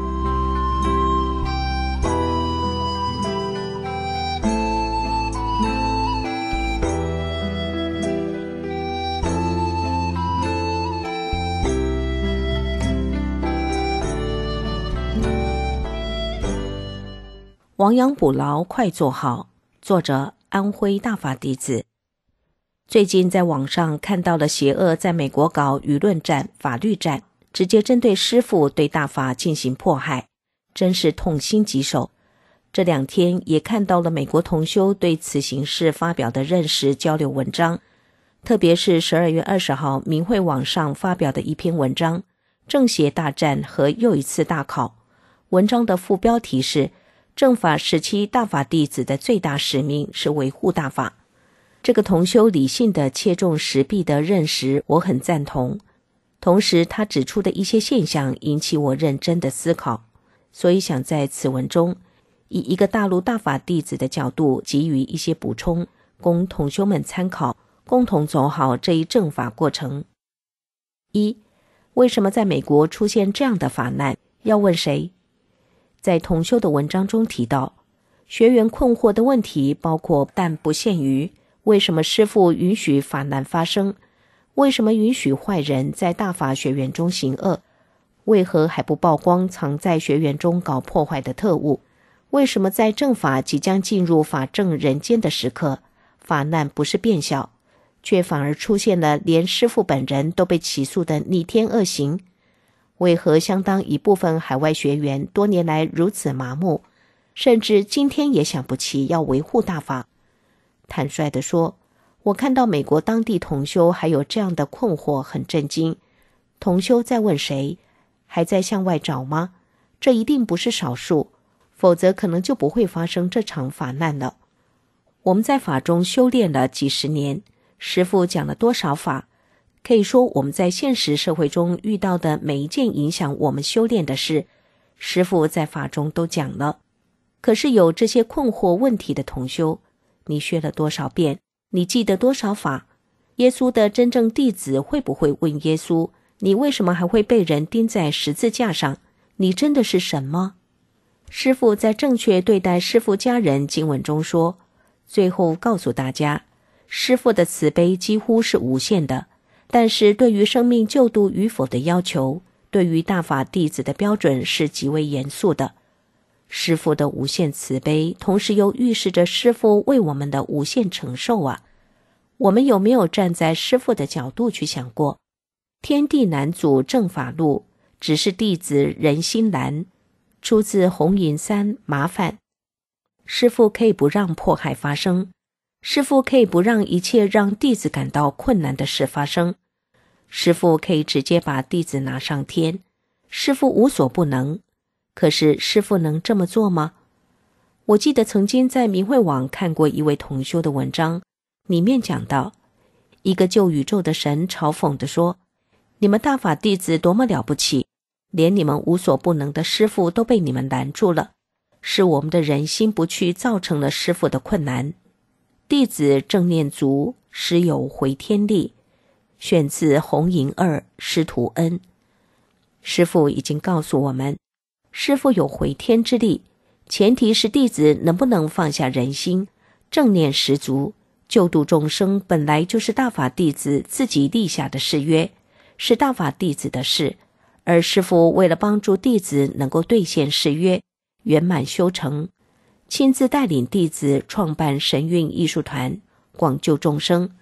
亡羊补牢，快做好。作者：安徽大法弟子。最近在网上看到了邪恶在美国搞舆论战、法律战，直接针对师父对大法进行迫害，真是痛心疾首。这2天也看到了美国同修对此形势发表的认识交流文章，特别是12月20号明慧网上发表的一篇文章，正邪大战和又一次大考。文章的副标题是正法时期大法弟子的最大使命是维护大法。这个同修理性的切中时弊的认识我很赞同，同时他指出的一些现象引起我认真的思考，所以想在此文中以一个大陆大法弟子的角度给予一些补充，供同修们参考，共同走好这一正法过程。1. 为什么在美国出现这样的法难？要问谁？在同修的文章中提到，学员困惑的问题包括但不限于：为什么师父允许法难发生？为什么允许坏人在大法学员中行恶？为何还不曝光藏在学员中搞破坏的特务？为什么在正法即将进入法正人间的时刻，法难不是变小，却反而出现了连师父本人都被起诉的逆天恶行？为何相当一部分海外学员多年来如此麻木，甚至今天也想不起要维护大法？坦率地说，我看到美国当地同修还有这样的困惑，很震惊。同修在问谁？还在向外找吗？这一定不是少数，否则可能就不会发生这场法难了。我们在法中修炼了几十年，师父讲了多少法？可以说我们在现实社会中遇到的每一件影响我们修炼的事，师父在法中都讲了。可是有这些困惑问题的同修，你学了多少遍？你记得多少法？耶稣的真正弟子会不会问耶稣，你为什么还会被人钉在十字架上？你真的是神吗？师父在正确对待师父家人经文中说，最后告诉大家，师父的慈悲几乎是无限的，但是对于生命救度与否的要求，对于大法弟子的标准是极为严肃的。师父的无限慈悲，同时又预示着师父为我们的无限承受啊！我们有没有站在师父的角度去想过？天地难阻正法路，只是弟子人心难。出自红银3麻烦。师父可以不让迫害发生，师父可以不让一切让弟子感到困难的事发生，师父可以直接把弟子拿上天，师父无所不能。可是师父能这么做吗？我记得曾经在明慧网看过一位同修的文章，里面讲到，一个救宇宙的神嘲讽地说，你们大法弟子多么了不起，连你们无所不能的师父都被你们拦住了，是我们的人心不去造成了师父的困难。弟子正念足，师有回天力。选自红银2师徒恩。师父已经告诉我们，师父有回天之力，前提是弟子能不能放下人心，正念十足。救度众生本来就是大法弟子自己立下的誓约，是大法弟子的事，而师父为了帮助弟子能够兑现誓约，圆满修成，亲自带领弟子创办神韵艺术团，广救众生。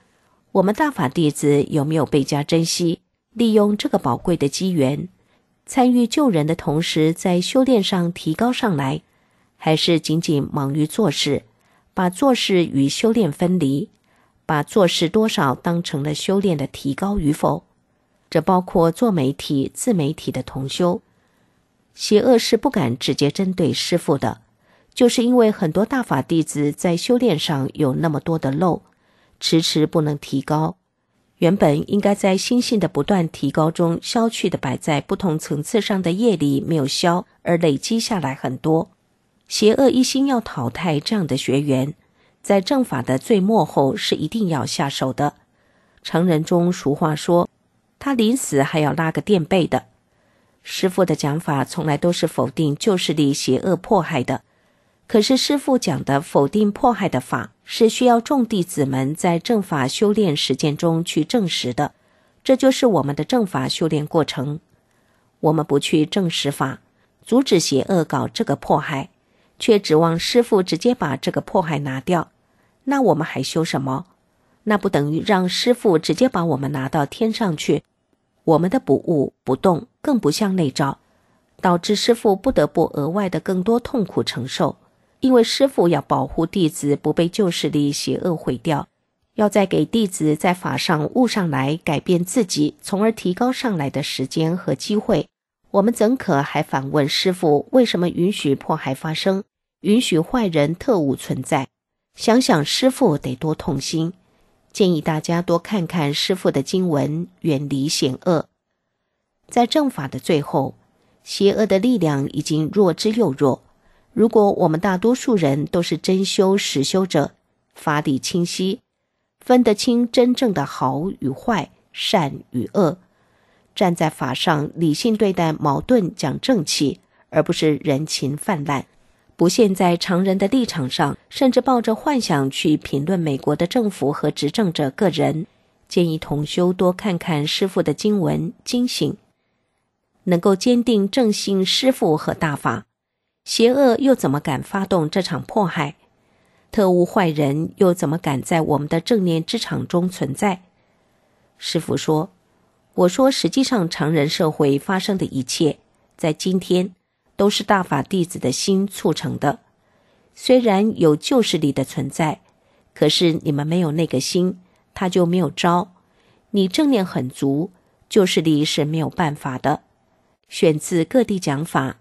我们大法弟子有没有倍加珍惜，利用这个宝贵的机缘，参与救人的同时在修炼上提高上来，还是仅仅忙于做事，把做事与修炼分离，把做事多少当成了修炼的提高与否？这包括做媒体、自媒体的同修。邪恶是不敢直接针对师父的，就是因为很多大法弟子在修炼上有那么多的漏，迟迟不能提高。原本应该在心性的不断提高中消去的摆在不同层次上的业力没有消，而累积下来很多。邪恶一心要淘汰这样的学员，在正法的最末后是一定要下手的。常人中俗话说，他临死还要拉个垫背的。师父的讲法从来都是否定旧势力邪恶迫害的，可是师父讲的否定迫害的法，是需要众弟子们在正法修炼实践中去证实的，这就是我们的正法修炼过程。我们不去证实法，阻止邪恶搞这个迫害，却指望师父直接把这个迫害拿掉，那我们还修什么？那不等于让师父直接把我们拿到天上去。我们的不悟不动更不像内照，导致师父不得不额外的更多痛苦承受，因为师父要保护弟子不被旧势力邪恶毁掉，要再给弟子在法上悟上来，改变自己，从而提高上来的时间和机会。我们怎可还反问师父为什么允许迫害发生，允许坏人特务存在？想想师父得多痛心。建议大家多看看师父的经文，远离险恶。在正法的最后，邪恶的力量已经弱之又弱。如果我们大多数人都是真修实修者，法理清晰，分得清真正的好与坏、善与恶，站在法上理性对待矛盾，讲正气，而不是人情泛滥，不陷在常人的立场上，甚至抱着幻想去评论美国的政府和执政者个人。建议同修多看看师父的经文，警醒，能够坚定正信师父和大法，邪恶又怎么敢发动这场迫害？特务坏人又怎么敢在我们的正念之场中存在？师父说，我说实际上常人社会发生的一切，在今天都是大法弟子的心促成的。虽然有旧势力的存在，可是你们没有那个心，他就没有招。你正念很足，旧势力是没有办法的。选自各地讲法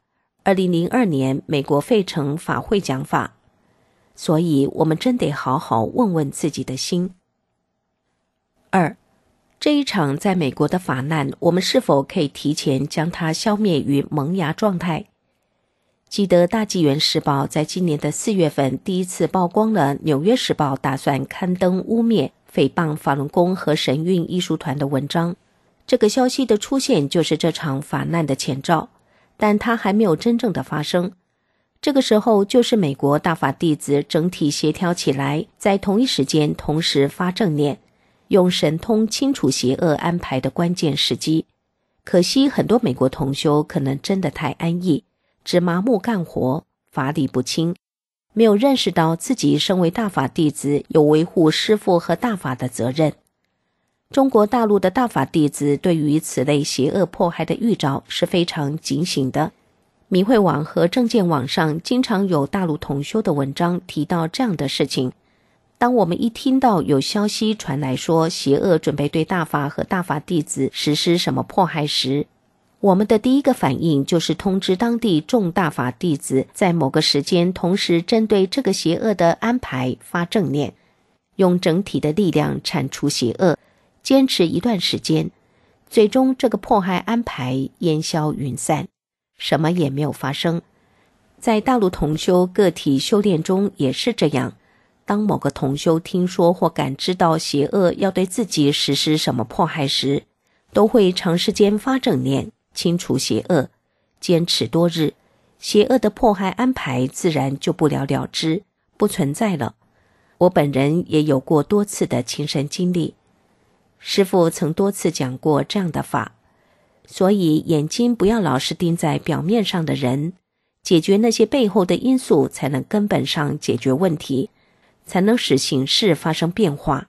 2，2002年美国费城法会讲法。所以我们真得好好问问自己的心。2，这一场在美国的法难，我们是否可以提前将它消灭于萌芽状态？记得大纪元时报在今年的4月份第一次曝光了纽约时报打算刊登污蔑、诽谤法轮功和神韵艺术团的文章。这个消息的出现就是这场法难的前兆，但它还没有真正的发生。这个时候就是美国大法弟子整体协调起来，在同一时间同时发正念，用神通清除邪恶安排的关键时机。可惜很多美国同修可能真的太安逸，只麻木干活，法理不清，没有认识到自己身为大法弟子有维护师父和大法的责任。中国大陆的大法弟子对于此类邪恶迫害的预兆是非常警醒的。明慧网和正见网上经常有大陆同修的文章提到这样的事情。当我们一听到有消息传来说邪恶准备对大法和大法弟子实施什么迫害时，我们的第一个反应就是通知当地众大法弟子在某个时间同时针对这个邪恶的安排发正念，用整体的力量铲除邪恶，坚持一段时间，最终这个迫害安排烟消云散，什么也没有发生。在大陆同修个体修炼中也是这样，当某个同修听说或感知到邪恶要对自己实施什么迫害时，都会长时间发正念，清除邪恶，坚持多日，邪恶的迫害安排自然就不了了之，不存在了。我本人也有过多次的亲身经历，师父曾多次讲过这样的法，所以眼睛不要老是盯在表面上的人，解决那些背后的因素，才能根本上解决问题，才能使形势发生变化，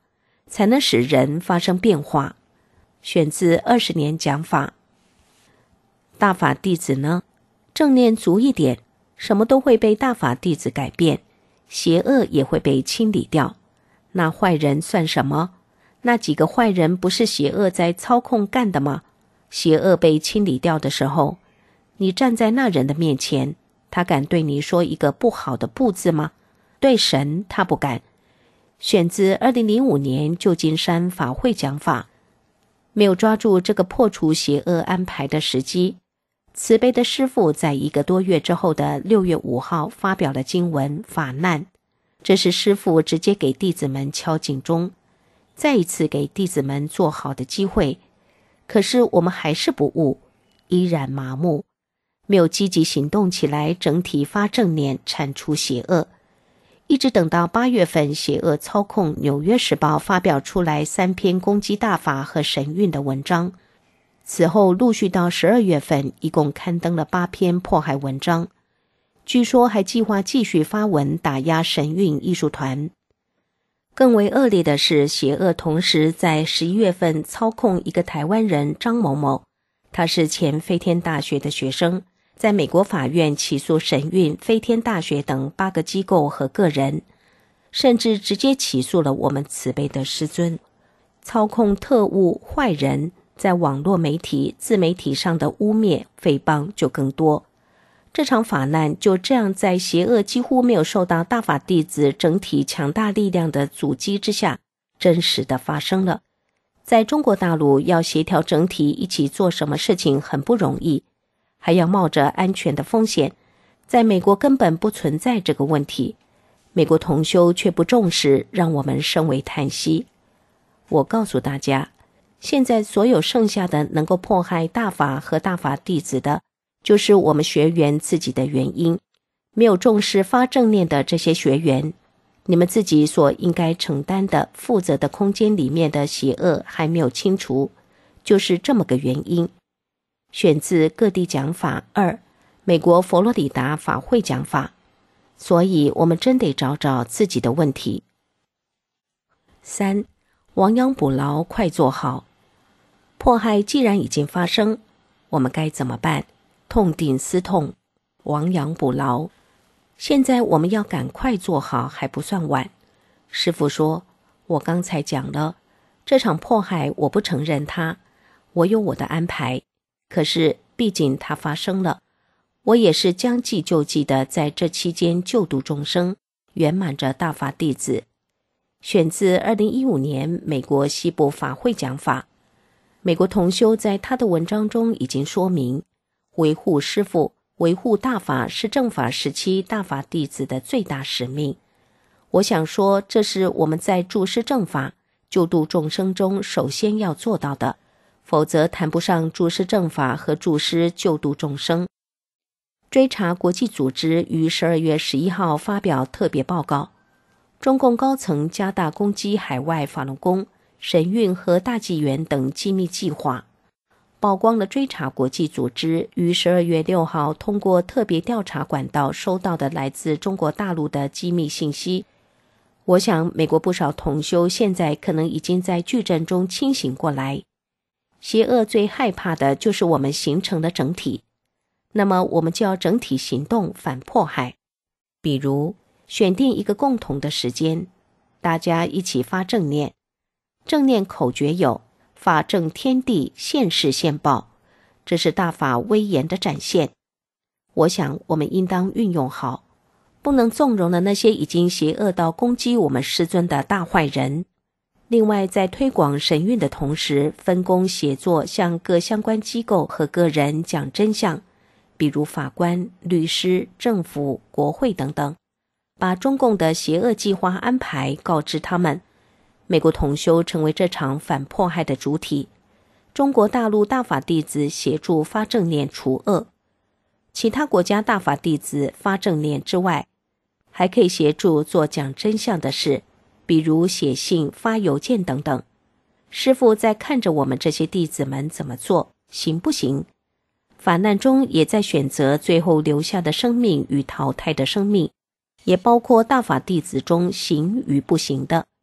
才能使人发生变化。选自20年讲法。大法弟子呢，正念足一点，什么都会被大法弟子改变，邪恶也会被清理掉。那坏人算什么？那几个坏人不是邪恶在操控干的吗？邪恶被清理掉的时候，你站在那人的面前，他敢对你说一个不好的不字吗？对神他不敢。选自2005年旧金山法会讲法。没有抓住这个破除邪恶安排的时机，慈悲的师父在1个多月之后的6月5号发表了经文法难，这是师父直接给弟子们敲警钟，再一次给弟子们做好的机会。可是我们还是不悟，依然麻木，没有积极行动起来，整体发正念，铲除邪恶。一直等到8月份，邪恶操控《纽约时报》发表出来3篇攻击大法和神韵的文章，此后陆续到12月份，一共刊登了8篇迫害文章，据说还计划继续发文打压神韵艺术团。更为恶劣的是，邪恶同时在11月份操控一个台湾人张某某，他是前飞天大学的学生，在美国法院起诉神韵、飞天大学等8个机构和个人，甚至直接起诉了我们慈悲的师尊。操控特务坏人在网络媒体、自媒体上的污蔑、诽谤就更多。这场法难就这样在邪恶几乎没有受到大法弟子整体强大力量的阻击之下，真实的发生了。在中国大陆要协调整体一起做什么事情很不容易，还要冒着安全的风险。在美国根本不存在这个问题，美国同修却不重视，让我们深为叹息。我告诉大家，现在所有剩下的能够迫害大法和大法弟子的，就是我们学员自己的原因。没有重视发正念的这些学员，你们自己所应该承担的负责的空间里面的邪恶还没有清除，就是这么个原因。选自各地讲法2，美国佛罗里达法会讲法。所以我们真得找找自己的问题。3，亡羊补牢，快做好。迫害既然已经发生，我们该怎么办？痛定思痛，亡羊补牢。现在我们要赶快做好，还不算晚。师父说，我刚才讲了，这场迫害我不承认它，我有我的安排。可是毕竟它发生了，我也是将计就计的在这期间救度众生，圆满着大法弟子。选自2015年美国西部法会讲法。美国同修在他的文章中已经说明，维护师父、维护大法是正法时期大法弟子的最大使命。我想说，这是我们在注师正法、救度众生中首先要做到的，否则谈不上注师正法和注师救度众生。追查国际组织于12月11号发表特别报告，中共高层加大攻击海外法轮功、神韵和大纪元等机密计划，曝光了追查国际组织于12月6号通过特别调查管道收到的来自中国大陆的机密信息。我想美国不少同修现在可能已经在矩阵中清醒过来。邪恶最害怕的就是我们形成的整体，那么我们就要整体行动反迫害。比如选定一个共同的时间，大家一起发正念。正念口诀有法正天地，现世现报，这是大法威严的展现。我想我们应当运用好，不能纵容了那些已经邪恶到攻击我们师尊的大坏人。另外，在推广神韵的同时，分工协作，向各相关机构和个人讲真相，比如法官、律师、政府、国会等等，把中共的邪恶计划安排告知他们。美国同修成为这场反迫害的主体，中国大陆大法弟子协助发正念除恶，其他国家大法弟子发正念之外，还可以协助做讲真相的事，比如写信、发邮件等等。师父在看着我们这些弟子们怎么做，行不行？法难中也在选择最后留下的生命与淘汰的生命，也包括大法弟子中行与不行的。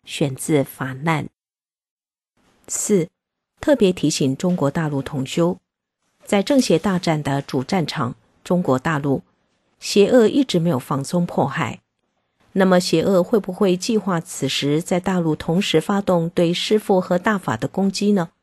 选自法难。4. 特别提醒中国大陆同修，在政协大战的主战场中国大陆，邪恶一直没有放松迫害。那么邪恶会不会计划此时在大陆同时发动对师父和大法的攻击呢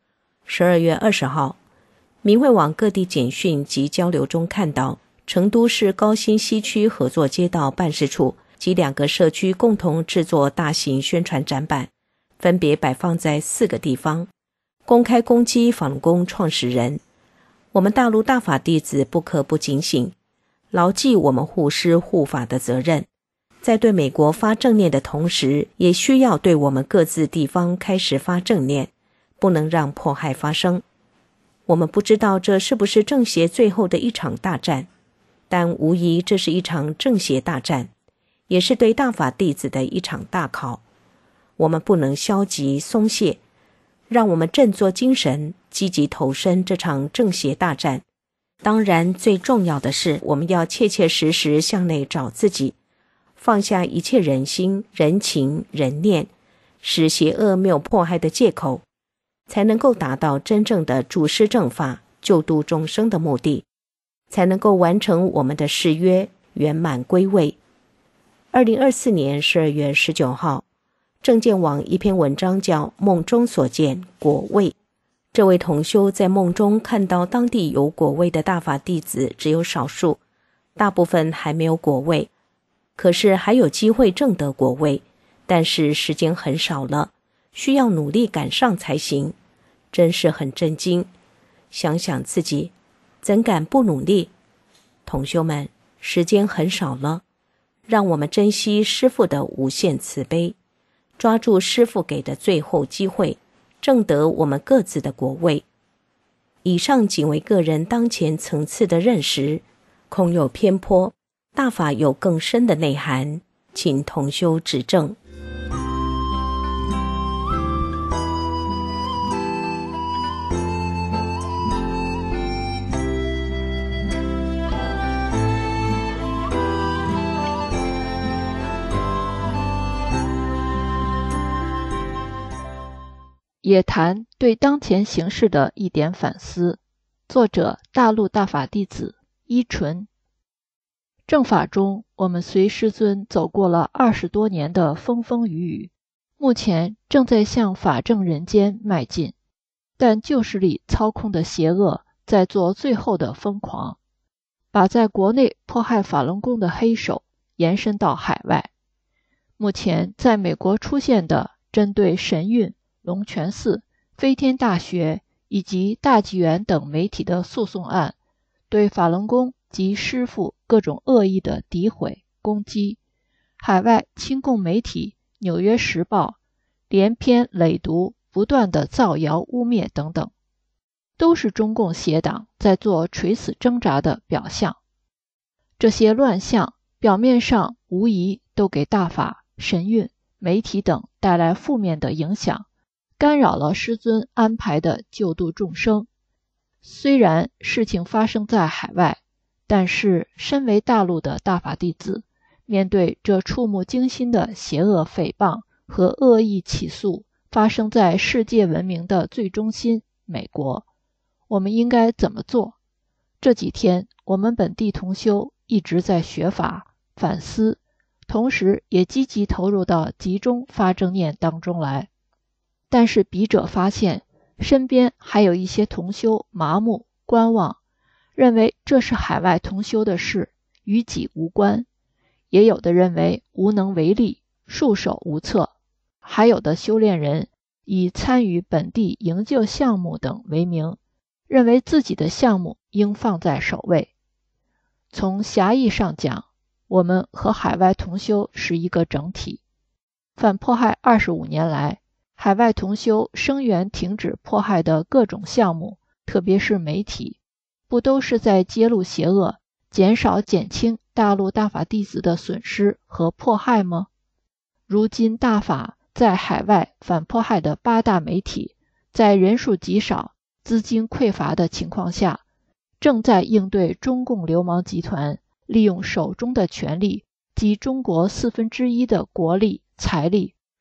？12月20号，明慧网各地简讯及交流中看到，成都市高新西区合作街道办事处及2个社区共同制作大型宣传展板，分别摆放在4个地方，公开攻击法轮功创始人。我们大陆大法弟子不可不警醒，牢记我们护师护法的责任，在对美国发正念的同时，也需要对我们各自地方开始发正念，不能让迫害发生。我们不知道这是不是正邪最后的一场大战，但无疑这是一场正邪大战，也是对大法弟子的一场大考。我们不能消极松懈，让我们振作精神，积极投身这场正邪大战。当然最重要的是，我们要切切实实向内找自己，放下一切人心、人情、人念，使邪恶没有迫害的借口，才能够达到真正的主施正法、救度众生的目的，才能够完成我们的誓约，圆满归位。2024年12月19号，正见网一篇文章叫《梦中所见果位》。这位同修在梦中看到当地有果位的大法弟子只有少数，大部分还没有果位，可是还有机会证得果位，但是时间很少了，需要努力赶上才行。真是很震惊，想想自己怎敢不努力？同修们，时间很少了，让我们珍惜师父的无限慈悲，抓住师父给的最后机会，证得我们各自的果位。以上仅为个人当前层次的认识，空有偏颇，大法有更深的内涵，请同修指正。 也谈对当前形势的一点反思。作者：大陆大法弟子依纯。正法中，我们随师尊走过了20多年的风风雨雨，目前正在向法正人间迈进，但旧势力操控的邪恶在做最后的疯狂，把在国内迫害法轮功的黑手延伸到海外。目前在美国出现的针对神韵、龙泉寺、飞天大学以及大纪元等媒体的诉讼案，对法轮功及师父各种恶意的诋毁攻击，海外亲共媒体《纽约时报》连篇累牍，不断的造谣污蔑等等，都是中共邪党在做垂死挣扎的表象。这些乱象表面上无疑都给大法、神韵、媒体等带来负面的影响，干扰了师尊安排的救度众生。虽然事情发生在海外，但是身为大陆的大法弟子，面对这触目惊心的邪恶诽谤和恶意起诉发生在世界文明的最中心美国，我们应该怎么做？这几天我们本地同修一直在学法反思，同时也积极投入到集中发正念当中来。但是笔者发现，身边还有一些同修麻木观望，认为这是海外同修的事，与己无关，也有的认为无能为力，束手无策，还有的修炼人以参与本地营救项目等为名，认为自己的项目应放在首位。从狭义上讲，我们和海外同修是一个整体。反迫害25年来，海外同修声援停止迫害的各种项目，特别是媒体，不都是在揭露邪恶，减少减轻大陆大法弟子的损失和迫害吗？如今大法在海外反迫害的8大媒体，在人数极少、资金匮乏的情况下，正在应对中共流氓集团利用手中的权力及中国1/4的国力、财力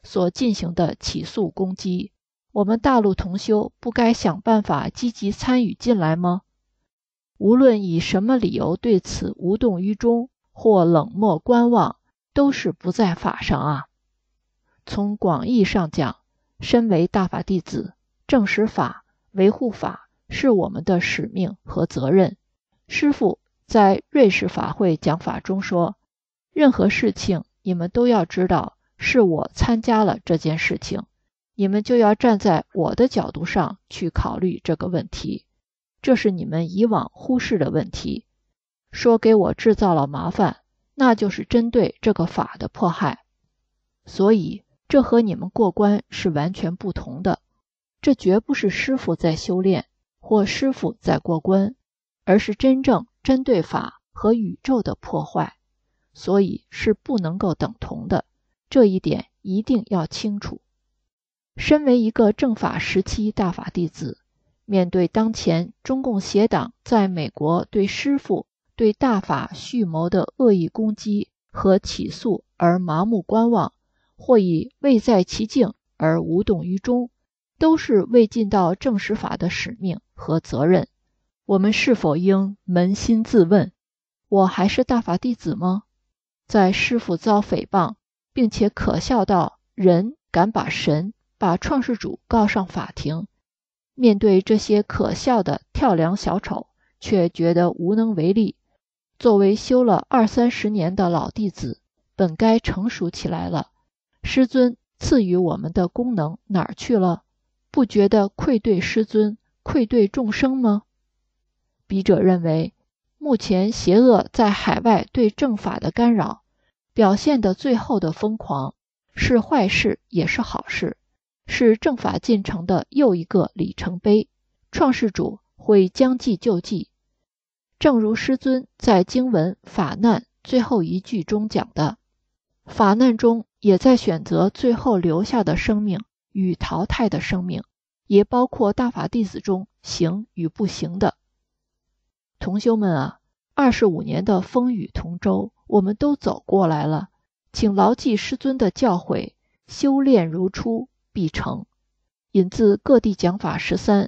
所进行的起诉攻击，我们大陆同修不该想办法积极参与进来吗？无论以什么理由对此无动于衷或冷漠观望，都是不在法上啊。从广义上讲，身为大法弟子，证实法、维护法是我们的使命和责任。师父在瑞士法会讲法中说，任何事情你们都要知道是我参加了这件事情，你们就要站在我的角度上去考虑这个问题，这是你们以往忽视的问题。说给我制造了麻烦，那就是针对这个法的迫害。所以这和你们过关是完全不同的，这绝不是师父在修炼或师父在过关，而是真正针对法和宇宙的破坏，所以是不能够等同的，这一点一定要清楚。身为一个正法时期大法弟子，面对当前中共邪党在美国对师父、对大法蓄谋的恶意攻击和起诉而麻木观望，或以未在其境而无动于衷，都是未尽到证实法的使命和责任。我们是否应扪心自问，我还是大法弟子吗？在师父遭诽谤，并且可笑到人敢把神、把创世主告上法庭，面对这些可笑的跳梁小丑，却觉得无能为力。作为修了20-30年的老弟子，本该成熟起来了，师尊赐予我们的功能哪儿去了？不觉得愧对师尊、愧对众生吗？笔者认为，目前邪恶在海外对正法的干扰，表现的最后的疯狂，是坏事也是好事，是正法进程的又一个里程碑。创世主会将计就计，正如师尊在经文法难最后一句中讲的，法难中也在选择最后留下的生命与淘汰的生命，也包括大法弟子中行与不行的。同修们啊，25年的风雨同舟，我们都走过来了，请牢记师尊的教诲，修炼如初，必成。引自各地讲法13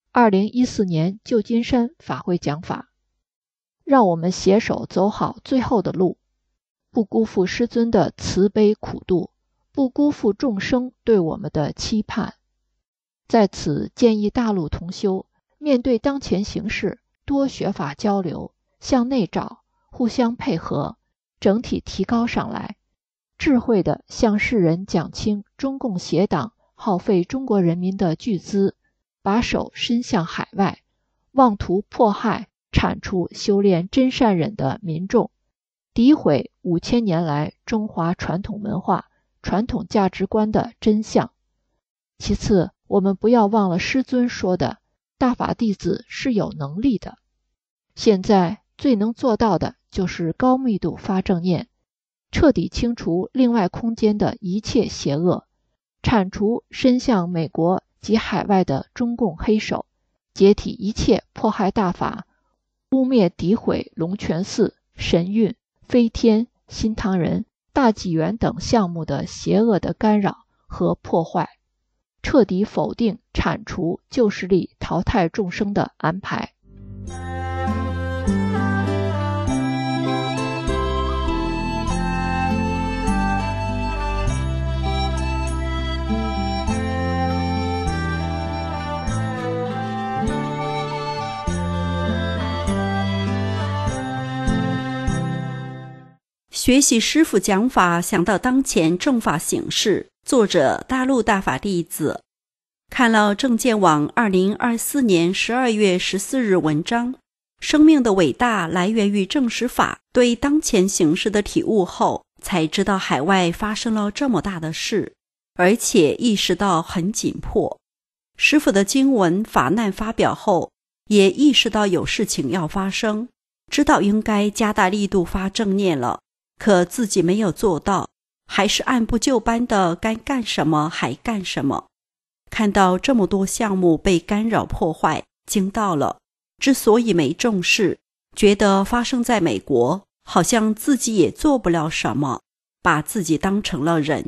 2014年旧金山法会讲法。让我们携手走好最后的路，不辜负师尊的慈悲苦度，不辜负众生对我们的期盼。在此建议大陆同修，面对当前形势，多学法交流，向内找，互相配合，整体提高上来，智慧地向世人讲清中共邪党耗费中国人民的巨资，把手伸向海外，妄图迫害铲除修炼真善忍的民众，诋毁5000年来中华传统文化、传统价值观的真相。其次，我们不要忘了师尊说的，大法弟子是有能力的。现在最能做到的就是高密度发正念，彻底清除另外空间的一切邪恶，铲除伸向美国及海外的中共黑手，解体一切迫害大法、污蔑诋毁龙泉寺、神韵、飞天、新唐人、大纪元等项目的邪恶的干扰和破坏，彻底否定铲除旧势力淘汰众生的安排。 学习师父讲法，想到当前正法形势。作者大陆大法弟子。看了正见网2024年12月14日文章，生命的伟大来源于正实法，对当前形势的体悟后，才知道海外发生了这么大的事，而且意识到很紧迫。师父的经文法难发表后，也意识到有事情要发生，知道应该加大力度发正念了，可自己没有做到，还是按部就班的该干什么还干什么。看到这么多项目被干扰破坏，惊到了。之所以没重视，觉得发生在美国，好像自己也做不了什么，把自己当成了人。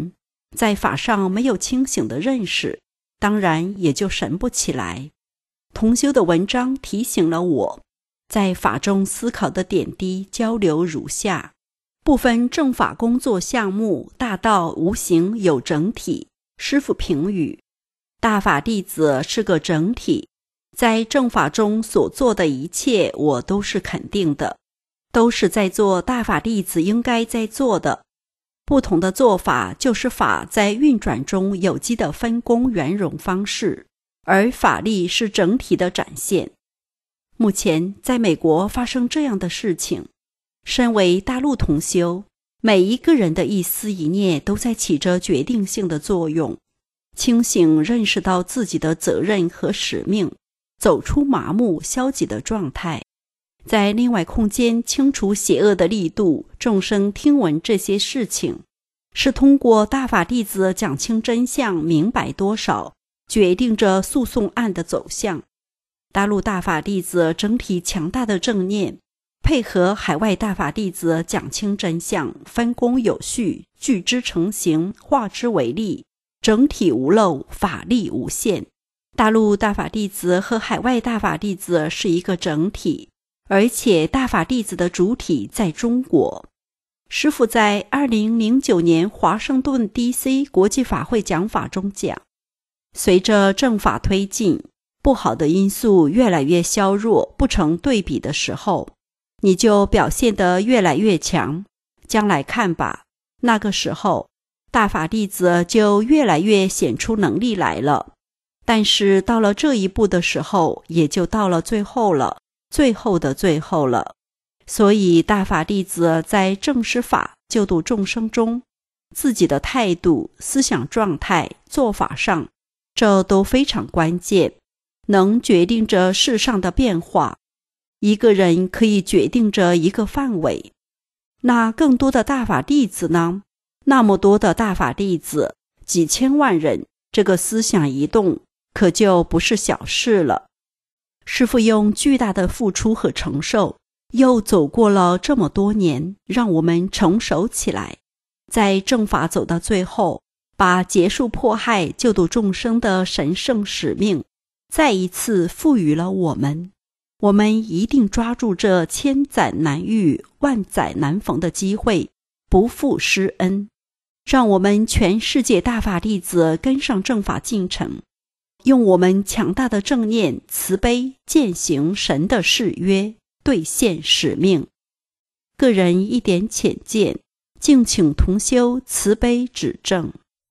在法上没有清醒的认识，当然也就神不起来。同修的文章提醒了我，在法中思考的点滴交流如下：部分正法工作项目，大道无形有整体。师父评语：大法弟子是个整体，在正法中所做的一切，我都是肯定的，都是在做大法弟子应该在做的。不同的做法，就是法在运转中有机的分工圆融方式，而法力是整体的展现。目前在美国发生这样的事情，身为大陆同修，每一个人的一丝一念都在起着决定性的作用。清醒认识到自己的责任和使命，走出麻木消极的状态，在另外空间清除邪恶的力度。众生听闻这些事情，是通过大法弟子讲清真相，明白多少，决定着诉讼案的走向。大陆大法弟子整体强大的正念，配合海外大法弟子讲清真相，分工有序，聚之成形，化之为力，整体无漏，法力无限。大陆大法弟子和海外大法弟子是一个整体，而且大法弟子的主体在中国。师父在2009年华盛顿 DC 国际法会讲法中讲，随着正法推进，不好的因素越来越削弱，不成对比的时候，你就表现得越来越强。将来看吧，那个时候大法弟子就越来越显出能力来了。但是到了这一步的时候，也就到了最后了，最后的最后了。所以大法弟子在正视法救度众生中，自己的态度、思想状态、做法上，这都非常关键，能决定着世上的变化。一个人可以决定着一个范围，那更多的大法弟子呢？那么多的大法弟子，几千万人，这个思想移动可就不是小事了。师父用巨大的付出和承受，又走过了这么多年，让我们成熟起来，在正法走到最后，把结束迫害、救度众生的神圣使命再一次赋予了我们。我们一定抓住这千载难遇、万载难逢的机会，不负师恩，让我们全世界大法弟子跟上正法进程，用我们强大的正念、慈悲践行神的誓约，兑现使命。个人一点浅见，敬请同修慈悲指正。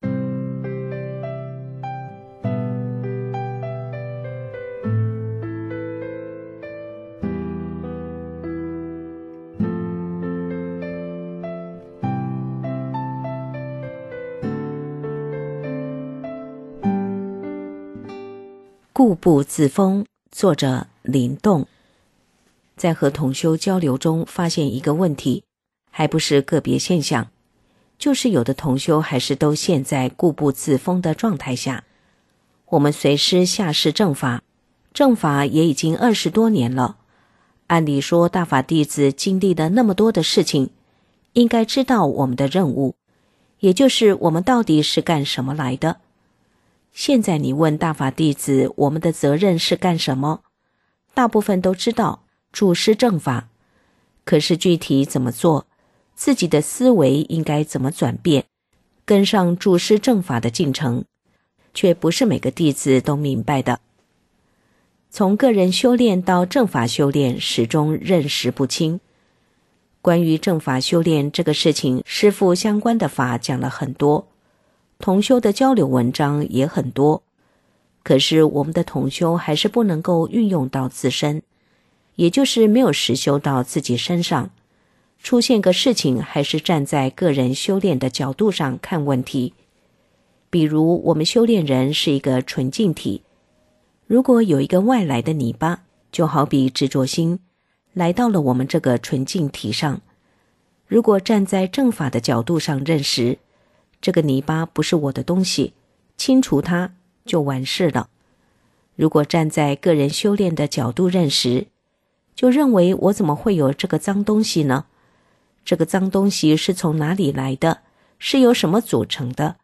固步自封，作者林动。在和同修交流中发现一个问题，还不是个别现象，就是有的同修还是都陷在固步自封的状态下。我们随师下士正法，正法也已经20多年了，按理说大法弟子经历了那么多的事情，应该知道我们的任务，也就是我们到底是干什么来的。现在你问大法弟子我们的责任是干什么，大部分都知道注师正法，可是具体怎么做，自己的思维应该怎么转变，跟上注师正法的进程，却不是每个弟子都明白的。从个人修炼到正法修炼，始终认识不清。关于正法修炼这个事情，师父相关的法讲了很多，同修的交流文章也很多，可是我们的同修还是不能够运用到自身，也就是没有实修到自己身上，出现个事情还是站在个人修炼的角度上看问题。比如我们修炼人是一个纯净体，如果有一个外来的泥巴，就好比执着心来到了我们这个纯净体上，如果站在正法的角度上认识，这个泥巴不是我的东西，清除它就完事了。如果站在个人修炼的角度认识，就认为我怎么会有这个脏东西呢？这个脏东西是从哪里来的？是由什么组成的？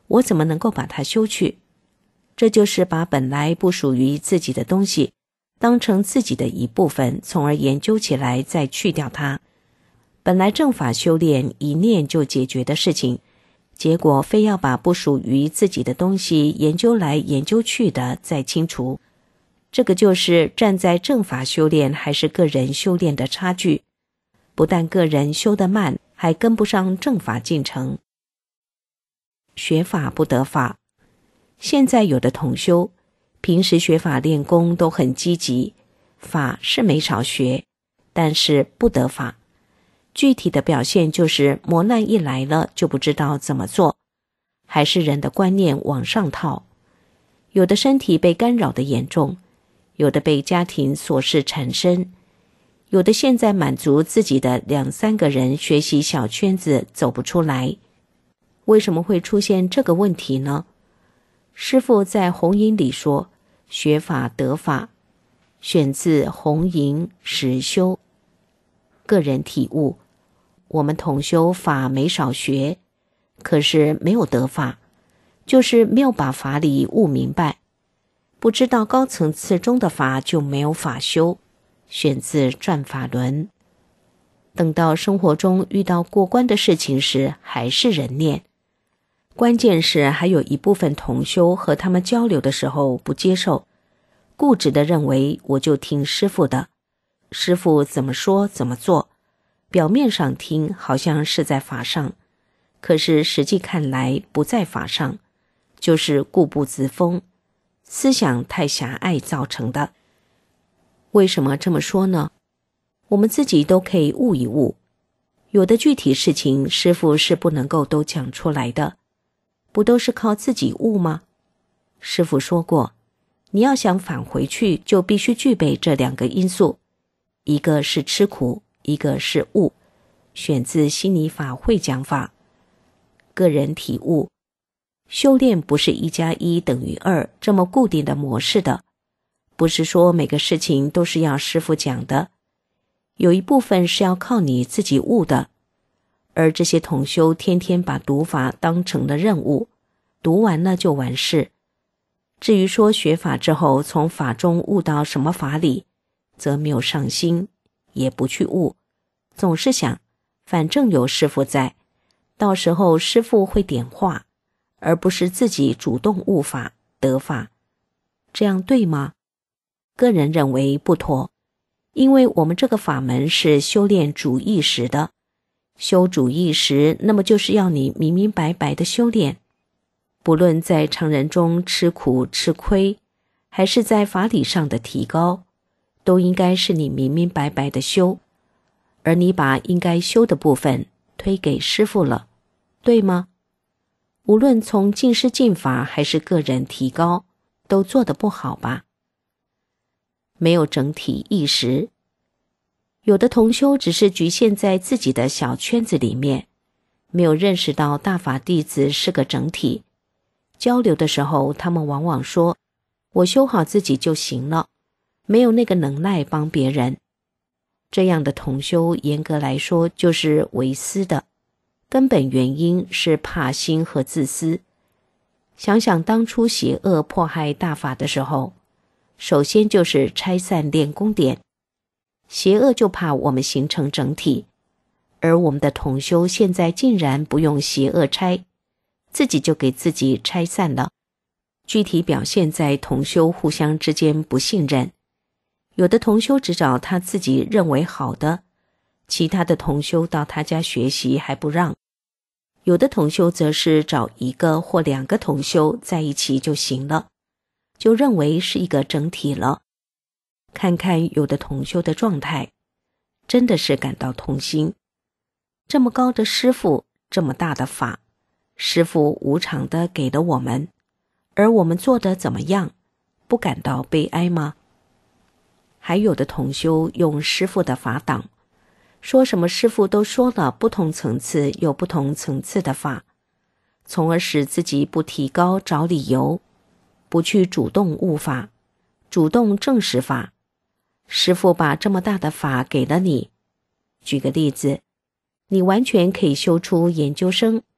我怎么能够把它修去？这就是把本来不属于自己的东西当成自己的一部分，从而研究起来再去掉它。本来正法修炼一念就解决的事情，结果非要把不属于自己的东西研究来研究去的再清除。这个就是站在正法修炼还是个人修炼的差距。不但个人修得慢，还跟不上正法进程。学法不得法。现在有的同修平时学法练功都很积极，法是没少学，但是不得法。具体的表现就是磨难一来了就不知道怎么做，还是人的观念往上套。有的身体被干扰的严重，有的被家庭琐事缠身，有的现在满足自己的2-3个人学习小圈子走不出来。为什么会出现这个问题呢？师父在弘引里说，学法得法，选自弘引实修。个人体悟，我们同修法没少学，可是没有得法，就是没有把法理悟明白，不知道高层次中的法就没有法修。选自转法轮。等到生活中遇到过关的事情时，还是人念。关键是还有一部分同修和他们交流的时候不接受，固执地认为我就听师父的，师父怎么说怎么做，表面上听好像是在法上，可是实际看来不在法上，就是固步自封，思想太狭隘造成的。为什么这么说呢？我们自己都可以悟一悟，有的具体事情师父是不能够都讲出来的，不都是靠自己悟吗？师父说过，你要想返回去就必须具备这2个因素，一个是吃苦，一个是悟。选自悉尼法会讲法。个人体悟，修炼不是1+1等于2这么固定的模式的，不是说每个事情都是要师父讲的，有一部分是要靠你自己悟的。而这些同修天天把读法当成了任务，读完了就完事。至于说学法之后从法中悟到什么法理，则没有上心，也不去悟，总是想反正有师父在，到时候师父会点化，而不是自己主动悟法得法。这样对吗？个人认为不妥，因为我们这个法门是修炼主意识的，修主意识，那么就是要你明明白白的修炼，不论在常人中吃苦吃亏，还是在法理上的提高，都应该是你明明白白的修，而你把应该修的部分推给师父了，对吗？无论从进师进法还是个人提高，都做得不好吧？没有整体意识。有的同修只是局限在自己的小圈子里面，没有认识到大法弟子是个整体。交流的时候，他们往往说，我修好自己就行了，没有那个能耐帮别人。这样的同修严格来说就是为私的，根本原因是怕心和自私。想想当初邪恶迫害大法的时候，首先就是拆散练功点，邪恶就怕我们形成整体，而我们的同修现在竟然不用邪恶拆，自己就给自己拆散了。具体表现在同修互相之间不信任，有的同修只找他自己认为好的，其他的同修到他家学习还不让，有的同修则是找1个或2个同修在一起就行了，就认为是一个整体了。看看有的同修的状态，真的是感到痛心。这么高的师父，这么大的法，师父无偿地给了我们，而我们做得怎么样，不感到悲哀吗？还有的同修用师父的法挡，说什么师父都说了不同层次有不同层次的法，从而使自己不提高找理由，不去主动悟法，主动证实法。师父把这么大的法给了你，举个例子，你完全可以修出研究生，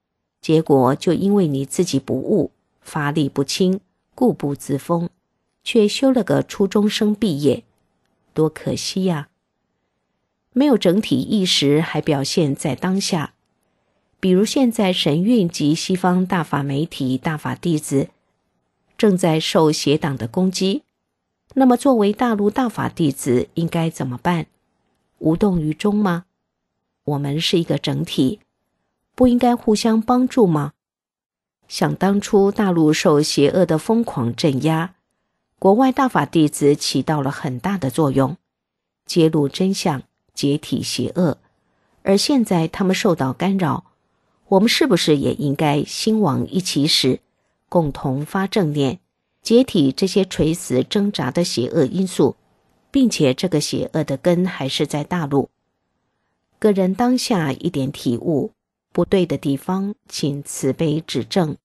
结果就因为你自己不悟，发力不清，固步自封，却修了个初中生毕业，多可惜呀！没有整体意识还表现在当下，比如现在神韵及西方大法媒体大法弟子正在受邪党的攻击，那么作为大陆大法弟子应该怎么办？无动于衷吗？我们是一个整体，不应该互相帮助吗？想当初大陆受邪恶的疯狂镇压，国外大法弟子起到了很大的作用，揭露真相，解体邪恶，而现在他们受到干扰，我们是不是也应该兴亡一起使，共同发正念，解体这些垂死挣扎的邪恶因素，并且这个邪恶的根还是在大陆。个人当下一点体悟，不对的地方请慈悲指正。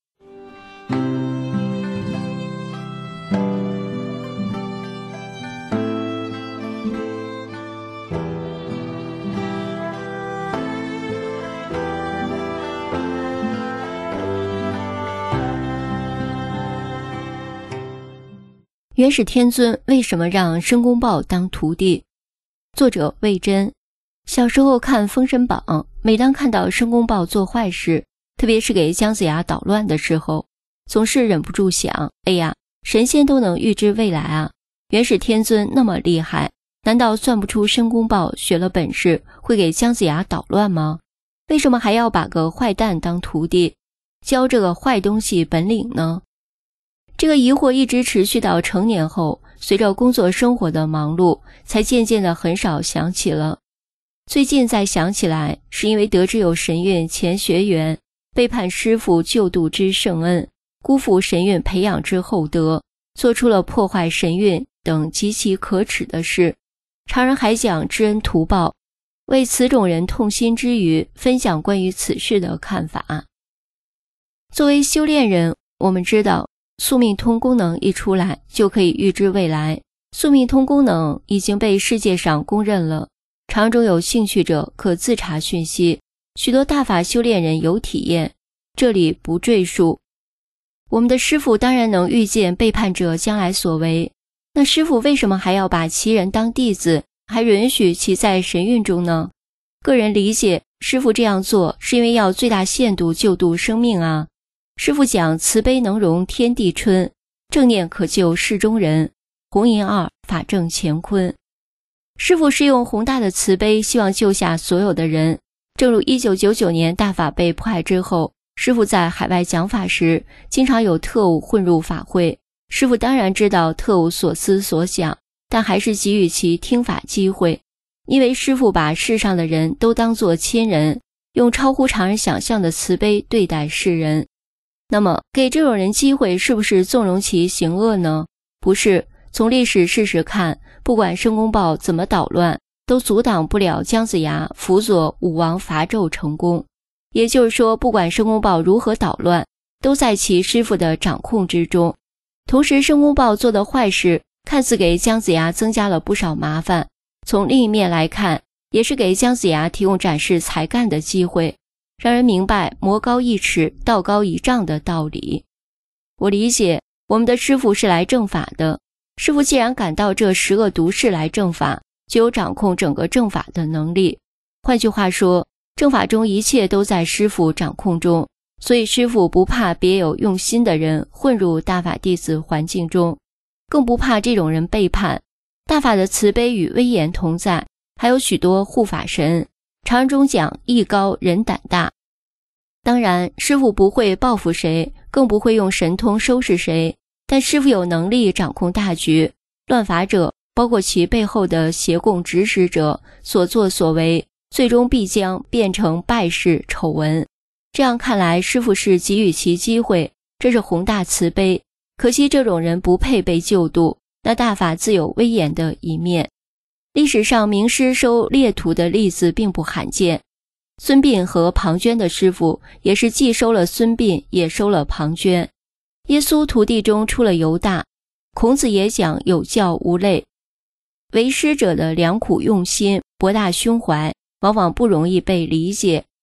元始天尊为什么让申公豹当徒弟？作者魏真。小时候看《封神榜》，每当看到申公豹做坏事，特别是给姜子牙捣乱的时候，总是忍不住想，哎呀，神仙都能预知未来啊，元始天尊那么厉害，难道算不出申公豹学了本事会给姜子牙捣乱吗？为什么还要把个坏蛋当徒弟，教这个坏东西本领呢？这个疑惑一直持续到成年后，随着工作生活的忙碌，才渐渐的很少想起了。最近再想起来，是因为得知有神韵前学员背叛师父救度之圣恩，辜负神韵培养之厚德，做出了破坏神韵等极其可耻的事，常人还讲知恩图报，为此种人痛心之余，分享关于此事的看法。作为修炼人，我们知道宿命通功能一出来就可以预知未来，宿命通功能已经被世界上公认了，常中有兴趣者可自查讯息，许多大法修炼人有体验，这里不赘述。我们的师父当然能预见背叛者将来所为，那师父为什么还要把其人当弟子，还允许其在神韵中呢？个人理解，师父这样做是因为要最大限度救度生命啊。师父讲慈悲能容天地春，正念可救世中人，弘淫二，法正乾坤。师父是用宏大的慈悲希望救下所有的人。正如1999年大法被迫害之后，师父在海外讲法时，经常有特务混入法会，师父当然知道特务所思所想，但还是给予其听法机会，因为师父把世上的人都当作亲人，用超乎常人想象的慈悲对待世人。那么给这种人机会，是不是纵容其行恶呢？不是，从历史事实看，不管申公豹怎么捣乱，都阻挡不了姜子牙辅佐武王伐纣成功。也就是说，不管申公豹如何捣乱，都在其师父的掌控之中。同时，申公豹做的坏事看似给姜子牙增加了不少麻烦，从另一面来看，也是给姜子牙提供展示才干的机会，让人明白魔高一尺，道高一丈的道理。我理解，我们的师父是来正法的，师父既然感到这10恶毒事来正法，就有掌控整个正法的能力。换句话说，正法中一切都在师父掌控中，所以师父不怕别有用心的人混入大法弟子环境中，更不怕这种人背叛。大法的慈悲与威严同在，还有许多护法神，常人中讲艺高人胆大。当然，师父不会报复谁，更不会用神通收拾谁，但师父有能力掌控大局，乱法者，包括其背后的邪共指使者所作所为，最终必将变成败事丑闻。这样看来，师父是给予其机会，这是宏大慈悲。可惜这种人不配被救度，那大法自有威严的一面。历史上名师收劣徒的例子并不罕见，孙膑和庞涓的师父也是既收了孙膑，也收了庞涓。耶稣徒弟中出了犹大，孔子也讲有教无类。为师者的良苦用心、博大胸怀，往往不容易被理解，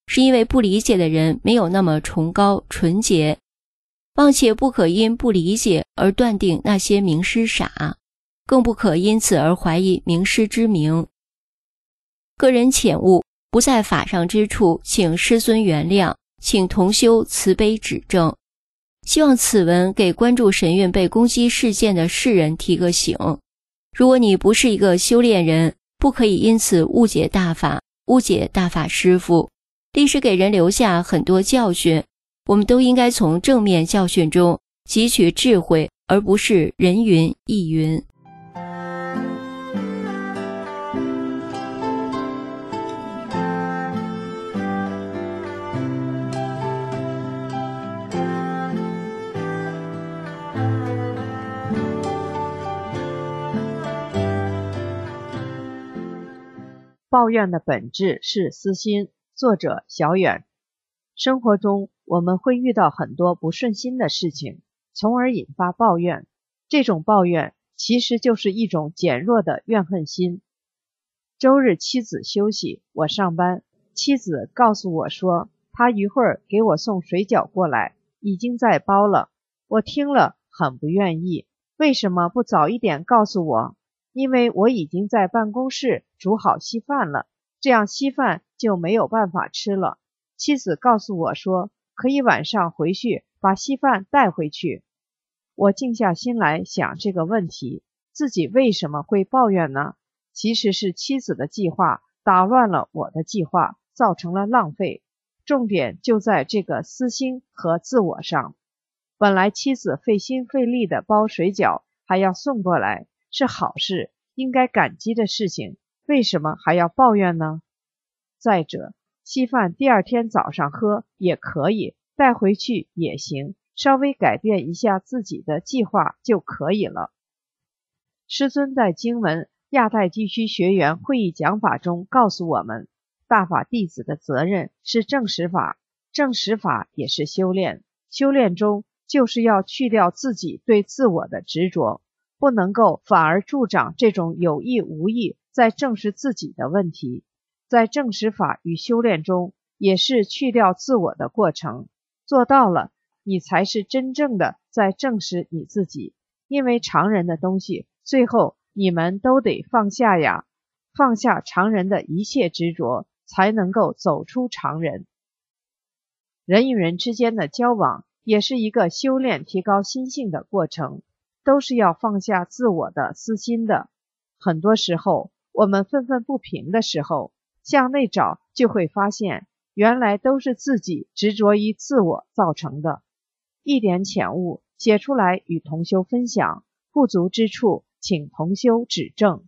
是因为不理解的人没有那么崇高纯洁，况且不可因不理解而断定那些名师傻，更不可因此而怀疑名师之名。个人浅悟，不在法上之处，请师尊原谅，请同修慈悲指正。希望此文给关注神韵被攻击事件的世人提个醒。如果你不是一个修炼人，不可以因此误解大法，误解大法师父。历史给人留下很多教训，我们都应该从正面教训中汲取智慧，而不是人云亦云。 抱怨的本质是私心。作者小远。生活中我们会遇到很多不顺心的事情，从而引发抱怨。这种抱怨其实就是一种减弱的怨恨心。周日妻子休息，我上班，妻子告诉我说，她一会儿给我送水饺过来，已经在包了。我听了很不愿意，为什么不早一点告诉我？因为我已经在办公室煮好稀饭了，这样稀饭就没有办法吃了。妻子告诉我说，可以晚上回去把稀饭带回去。我静下心来想这个问题，自己为什么会抱怨呢？其实是妻子的计划打乱了我的计划，造成了浪费。重点就在这个私心和自我上。本来妻子费心费力的包水饺还要送过来，是好事，应该感激的事情，为什么还要抱怨呢？再者，稀饭第二天早上喝也可以，带回去也行，稍微改变一下自己的计划就可以了。师尊在经文亚太地区学员会议讲法中告诉我们，大法弟子的责任是证实法，证实法也是修炼，修炼中就是要去掉自己对自我的执着，不能够反而助长这种有意无意在证实自己的问题。在证实法与修炼中，也是去掉自我的过程，做到了，你才是真正的在证实你自己。因为常人的东西，最后你们都得放下呀，放下常人的一切执着，才能够走出常人。人与人之间的交往，也是一个修炼提高心性的过程，都是要放下自我的私心的。很多时候，我们愤愤不平的时候，向内找就会发现，原来都是自己执着于自我造成的。一点浅悟，写出来与同修分享，不足之处，请同修指正。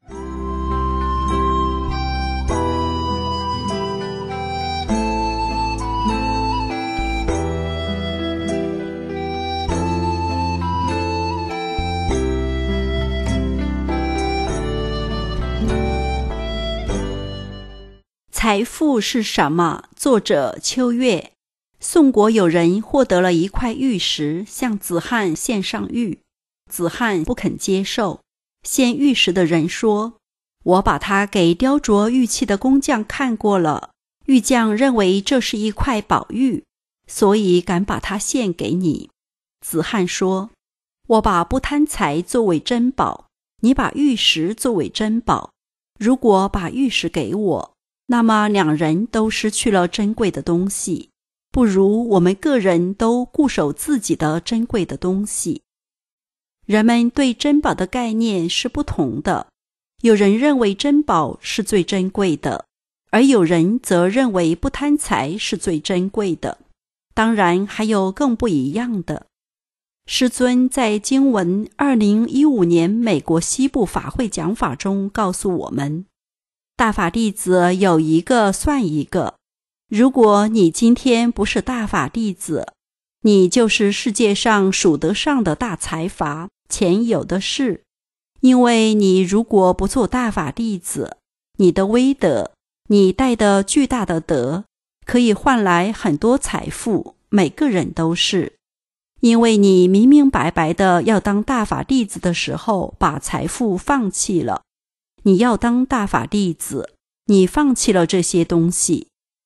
财富是什么？作者秋月。宋国有人获得了一块玉石，向子罕献上玉，子罕不肯接受。献玉石的人说，我把它给雕琢玉器的工匠看过了，玉匠认为这是一块宝玉，所以敢把它献给你。子罕说，我把不贪财作为珍宝，你把玉石作为珍宝，如果把玉石给我，那么两人都失去了珍贵的东西，不如我们个人都固守自己的珍贵的东西。人们对珍宝的概念是不同的，有人认为珍宝是最珍贵的，而有人则认为不贪财是最珍贵的。当然还有更不一样的。师尊在经文2015年美国西部法会讲法中告诉我们，大法弟子有一个算一个，如果你今天不是大法弟子，你就是世界上数得上的大财阀，钱有的是。因为你如果不做大法弟子，你的威德，你带的巨大的德，可以换来很多财富，每个人都是。因为你明明白白的要当大法弟子的时候，把财富放弃了。你要当大法弟子，你放弃了这些东西。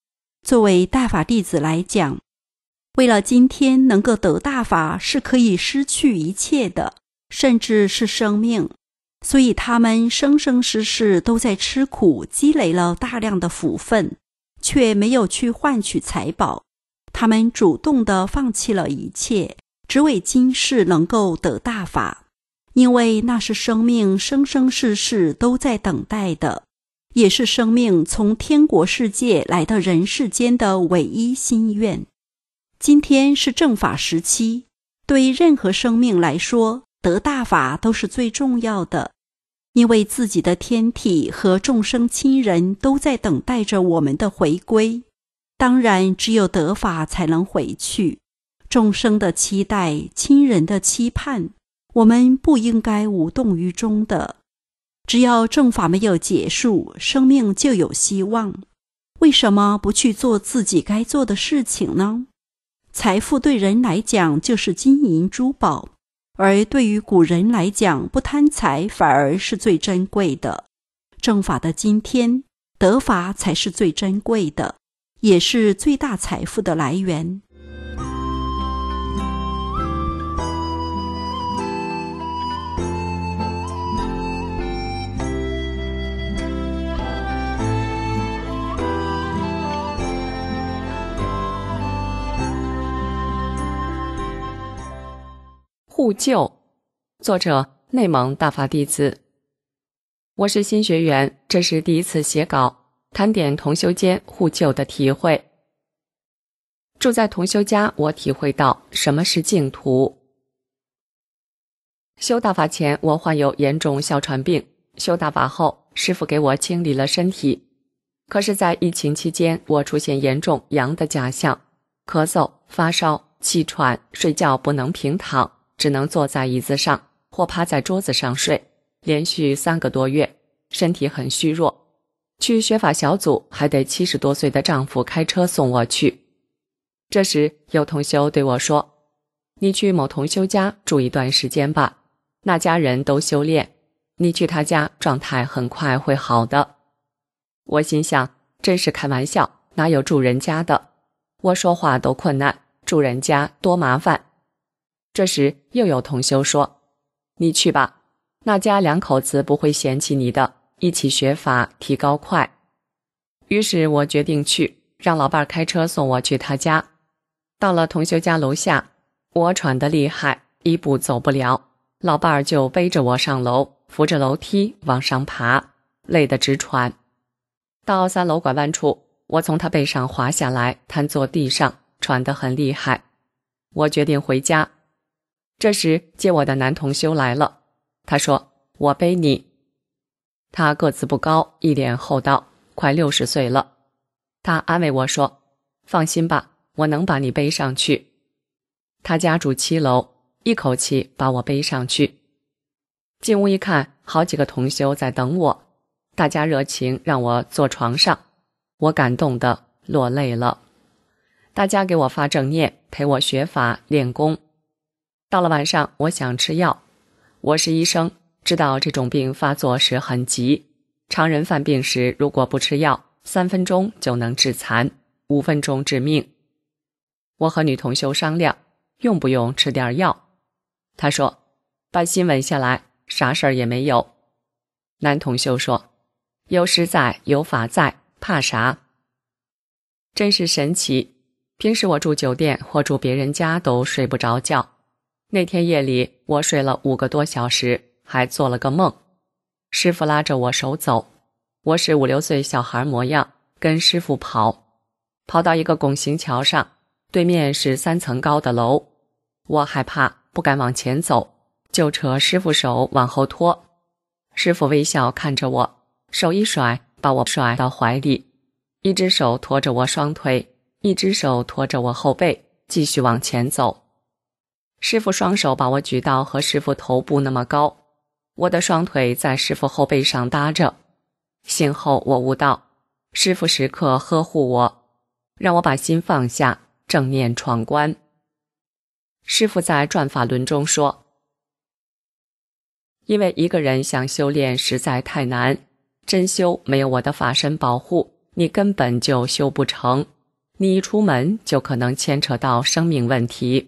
作为大法弟子来讲，为了今天能够得大法，是可以失去一切的，甚至是生命。所以他们生生世世都在吃苦，积累了大量的福分，却没有去换取财宝。他们主动地放弃了一切，只为今世能够得大法，因为那是生命生生世世都在等待的，也是生命从天国世界来到人世间的唯一心愿。今天是正法时期，对任何生命来说，得大法都是最重要的，因为自己的天体和众生亲人都在等待着我们的回归。当然，只有得法才能回去。众生的期待，亲人的期盼，我们不应该无动于衷的。只要正法没有结束，生命就有希望。为什么不去做自己该做的事情呢？财富对人来讲就是金银珠宝，而对于古人来讲，不贪财反而是最珍贵的。正法的今天，得法才是最珍贵的，也是最大财富的来源。 护救，作者内蒙大法弟子。我是新学员，这是第一次写稿，谈点同修间护救的体会。住在同修家，我体会到什么是净土。修大法前，我患有严重哮喘病，修大法后，师父给我清理了身体。可是在疫情期间，我出现严重阳的假象，咳嗽、发烧、气喘，睡觉不能平躺，只能坐在椅子上或趴在桌子上睡，连续3个多月，身体很虚弱。去学法小组还得70多岁的丈夫开车送我去。这时有同修对我说，你去某同修家住一段时间吧，那家人都修炼，你去他家状态很快会好的。我心想，真是开玩笑，哪有住人家的？我说话都困难，住人家多麻烦。这时又有同修说，你去吧，那家2口子不会嫌弃你的，一起学法提高快。于是我决定去，让老伴开车送我去他家。到了同修家楼下，我喘得厉害，一步走不了，老伴就背着我上楼，扶着楼梯往上爬，累得直喘。到3楼拐弯处，我从他背上滑下来，瘫坐地上，喘得很厉害。我决定回家。这时接我的男同修来了，他说，我背你。他个子不高，一脸厚道，快60岁了。他安慰我说，放心吧，我能把你背上去。他家住7楼，一口气把我背上去。进屋一看，好几个同修在等我，大家热情让我坐床上，我感动得落泪了。大家给我发正念，陪我学法练功。到了晚上，我想吃药。我是医生，知道这种病发作时很急，常人犯病时如果不吃药，3分钟就能致残，5分钟致命。我和女同修商量，用不用吃点药？她说，把心稳下来，啥事儿也没有。男同修说，有师在，有法在，怕啥？真是神奇。平时我住酒店或住别人家都睡不着觉，那天夜里我睡了5个多小时，还做了个梦。师父拉着我手走，我是5、6岁小孩模样，跟师父跑到一个拱形桥上，对面是3层高的楼。我害怕，不敢往前走，就扯师父手往后拖。师父微笑看着我，手一甩，把我甩到怀里，一只手托着我双腿，一只手托着我后背，继续往前走。师父双手把我举到和师父头部那么高，我的双腿在师父后背上搭着。醒后我悟到，师父时刻呵护我，让我把心放下，正念闯关。师父在转法轮中说，因为一个人想修炼实在太难，真修没有我的法身保护，你根本就修不成。 你一出门就可能牵扯到生命问题。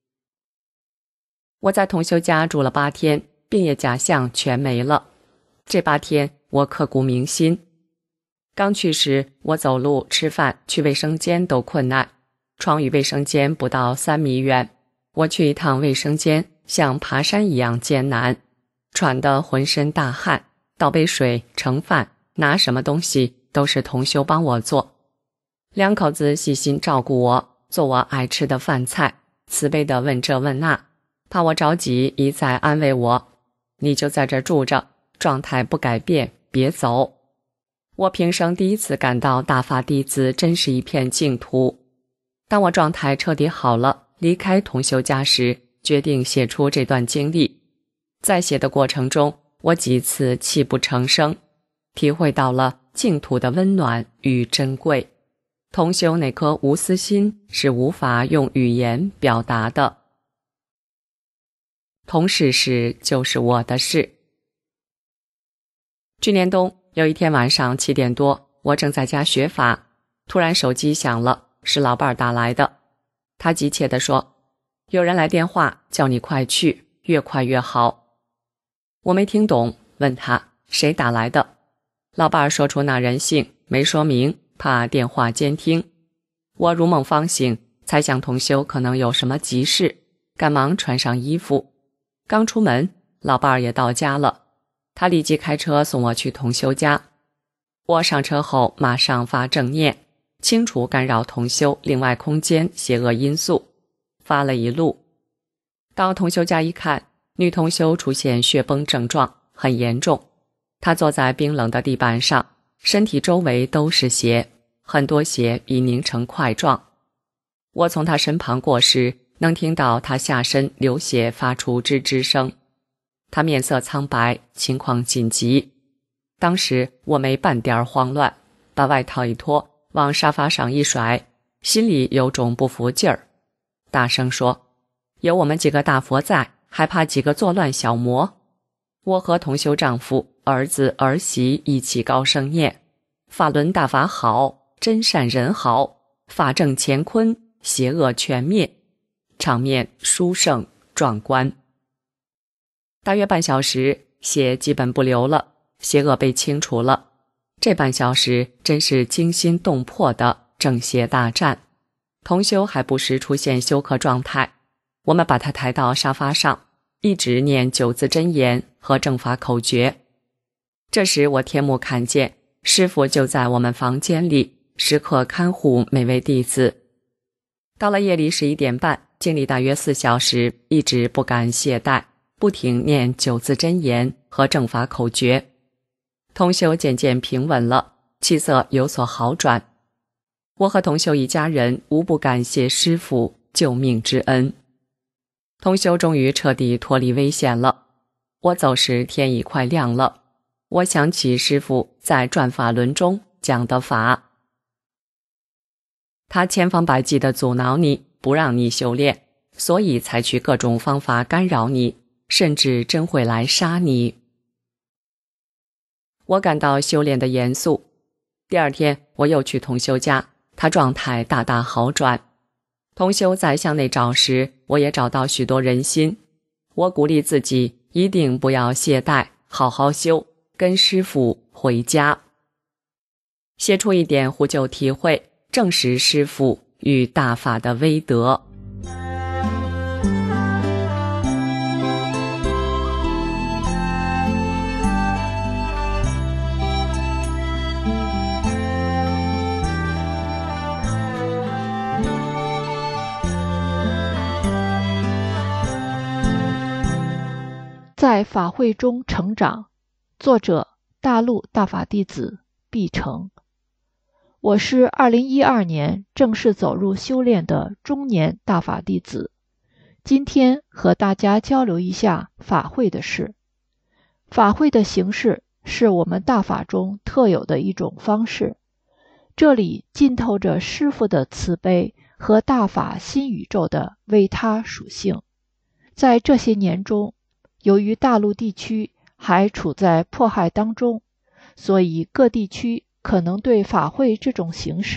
我在同修家住了8天，病业假象全没了。这8天我刻骨铭心。刚去时，我走路、吃饭、去卫生间都困难，床与卫生间不到3米远。我去一趟卫生间，像爬山一样艰难，喘得浑身大汗，倒杯水、盛饭、拿什么东西都是同修帮我做。2口子细心照顾我，做我爱吃的饭菜，慈悲地问这问那，怕我着急，一再安慰我：你就在这住着，状态不改变，别走。我平生第一次感到大法弟子真是一片净土。当我状态彻底好了，离开同修家时，决定写出这段经历。在写的过程中，我几次泣不成声，体会到了净土的温暖与珍贵。同修那颗无私心是无法用语言表达的。同事事就是我的事。去年冬有一天晚上7点多，我正在家学法，突然手机响了，是老伴打来的。他急切地说：有人来电话，叫你快去，越快越好。我没听懂，问他谁打来的。老伴说出那人姓，没说明，怕电话监听。我如梦方醒，猜想同修可能有什么急事，赶忙穿上衣服。刚出门，老伴也到家了，他立即开车送我去同修家。我上车后马上发正念，清除干扰同修另外空间邪恶因素，发了一路。到同修家一看，女同修出现血崩症状，很严重。她坐在冰冷的地板上，身体周围都是血，很多血已凝成块状。我从她身旁过时，能听到她下身流血发出吱吱声。她面色苍白，情况紧急。当时我没半点慌乱，把外套一脱，往沙发上一甩，心里有种不服劲儿，大声说：有我们几个大佛在，还怕几个作乱小魔？我和同修丈夫、儿子儿媳一起高声念：法轮大法好，真善人好，法正乾坤，邪恶全灭。场面殊胜壮观。大约半小时，血基本不流了，邪恶被清除了。这半小时真是惊心动魄的正邪大战。同修还不时出现休克状态，我们把他抬到沙发上，一直念9字真言和正法口诀。这时我天目看见师父就在我们房间里，时刻看护每位弟子。到了夜里11点半，经历大约4小时，一直不敢懈怠，不停念9字真言和正法口诀。同修渐渐平稳了，气色有所好转。我和同修一家人无不感谢师父救命之恩。同修终于彻底脱离危险了。我走时天已快亮了，我想起师父在转法轮中讲的法，他千方百计地阻挠你，不让你修炼，所以采取各种方法干扰你，甚至真会来杀你。我感到修炼的严肃。第2天我又去同修家，他状态大大好转。同修在向内找时，我也找到许多人心。我鼓励自己一定不要懈怠，好好修，跟师父回家。写出一点呼救体会，证实师父与大法的威德。 在法会中成长，作者大陆大法弟子毕成。我是2012年正式走入修炼的中年大法弟子，今天和大家交流一下法会的事。法会的形式是我们大法中特有的一种方式，这里浸透着师父的慈悲和大法新宇宙的为他属性。在这些年中，由于大陆地区还处在迫害当中，所以各地区可能对法会这种形式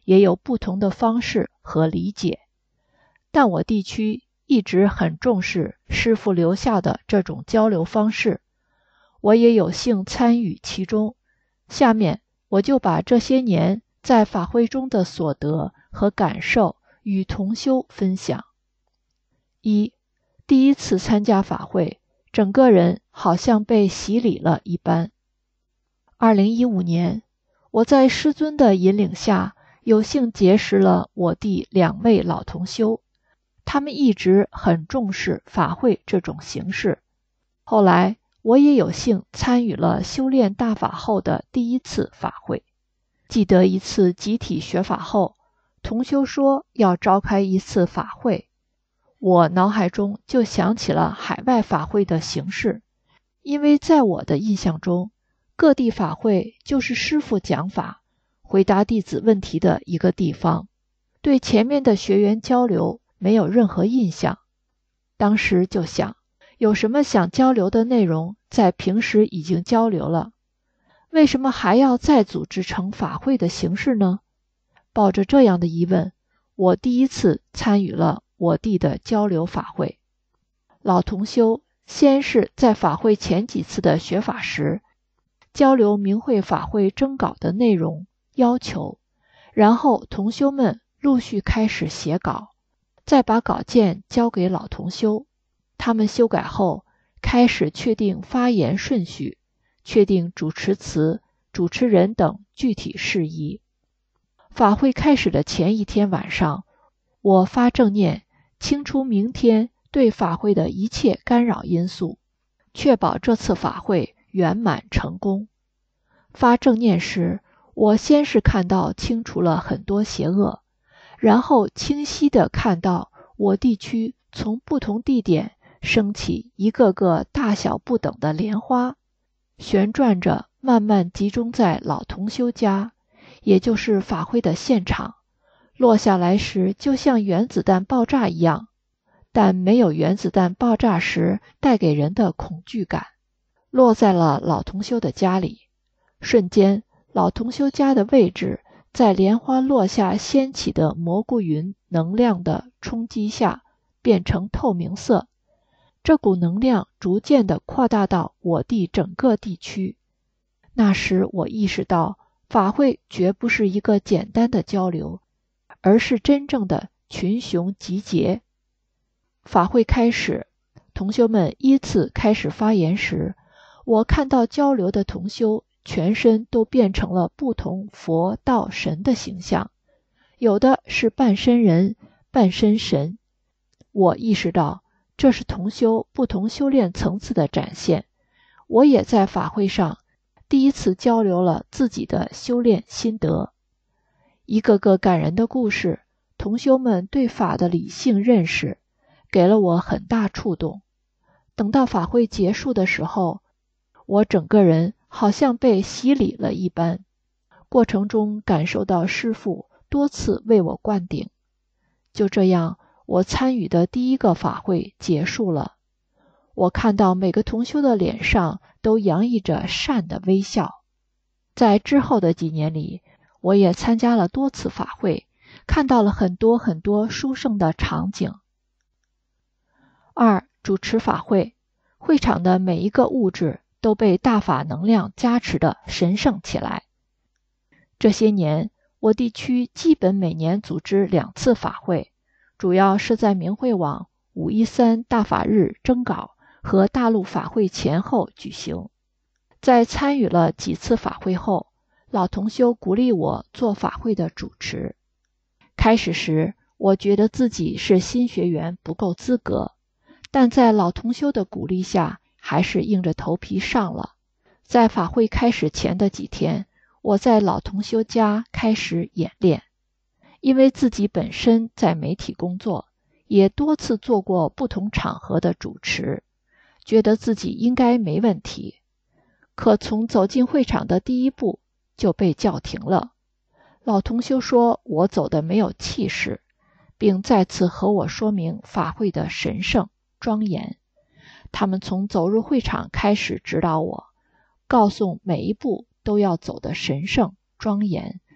也有不同的方式和理解，但我地区一直很重视师父留下的这种交流方式，我也有幸参与其中。下面我就把这些年在法会中的所得和感受与同修分享。第一次参加法会，整个人好像被洗礼了一般。2015年，我在师尊的引领下，有幸结识了我弟2位老同修，他们一直很重视法会这种形式。后来我也有幸参与了修炼大法后的第一次法会。记得一次集体学法后，同修说要召开一次法会，我脑海中就想起了海外法会的形式，因为在我的印象中，各地法会就是师父讲法，回答弟子问题的一个地方，对前面的学员交流没有任何印象。当时就想，有什么想交流的内容在平时已经交流了，为什么还要再组织成法会的形式呢？抱着这样的疑问，我第一次参与了我弟的交流法会。老同修先是在法会前几次的学法时，交流明慧法会征稿的内容要求，然后同修们陆续开始写稿，再把稿件交给老同修，他们修改后开始确定发言顺序，确定主持词、主持人等具体事宜。法会开始的前一天晚上，我发正念，清除明天对法会的一切干扰因素，确保这次法会圆满成功。发正念时，我先是看到清除了很多邪恶，然后清晰地看到我地区从不同地点升起一个个大小不等的莲花，旋转着慢慢集中在老同修家，也就是法会的现场，落下来时就像原子弹爆炸一样，但没有原子弹爆炸时带给人的恐惧感。落在了老同修的家里，瞬间老同修家的位置在莲花落下掀起的蘑菇云能量的冲击下变成透明色，这股能量逐渐地扩大到我地整个地区。那时我意识到，法会绝不是一个简单的交流，而是真正的群雄集结。法会开始，同修们依次开始发言时，我看到交流的同修全身都变成了不同佛道神的形象，有的是半身人、半身神。我意识到这是同修不同修炼层次的展现。我也在法会上第一次交流了自己的修炼心得。一个个感人的故事，同修们对法的理性认识，给了我很大触动。等到法会结束的时候，我整个人好像被洗礼了一般，过程中感受到师父多次为我灌顶。就这样，我参与的第一个法会结束了。我看到每个同修的脸上都洋溢着善的微笑。在之后的几年里，我也参加了多次法会，看到了很多很多殊胜的场景。2. 主持法会，会场的每一个物质都被大法能量加持的神圣起来。这些年，我地区基本每年组织2次法会，主要是在明慧网513大法日征稿和大陆法会前后举行。在参与了几次法会后，老同修鼓励我做法会的主持。开始时，我觉得自己是新学员，不够资格，但在老同修的鼓励下，还是硬着头皮上了。在法会开始前的几天，我在老同修家开始演练。因为自己本身在媒体工作，也多次做过不同场合的主持，觉得自己应该没问题。可从走进会场的第一步就被叫停了。老同修说我走的没有气势，并再次和我说明法会的神圣庄严。他们从走入会场开始指导我，告诉每一步都要走得神圣庄严，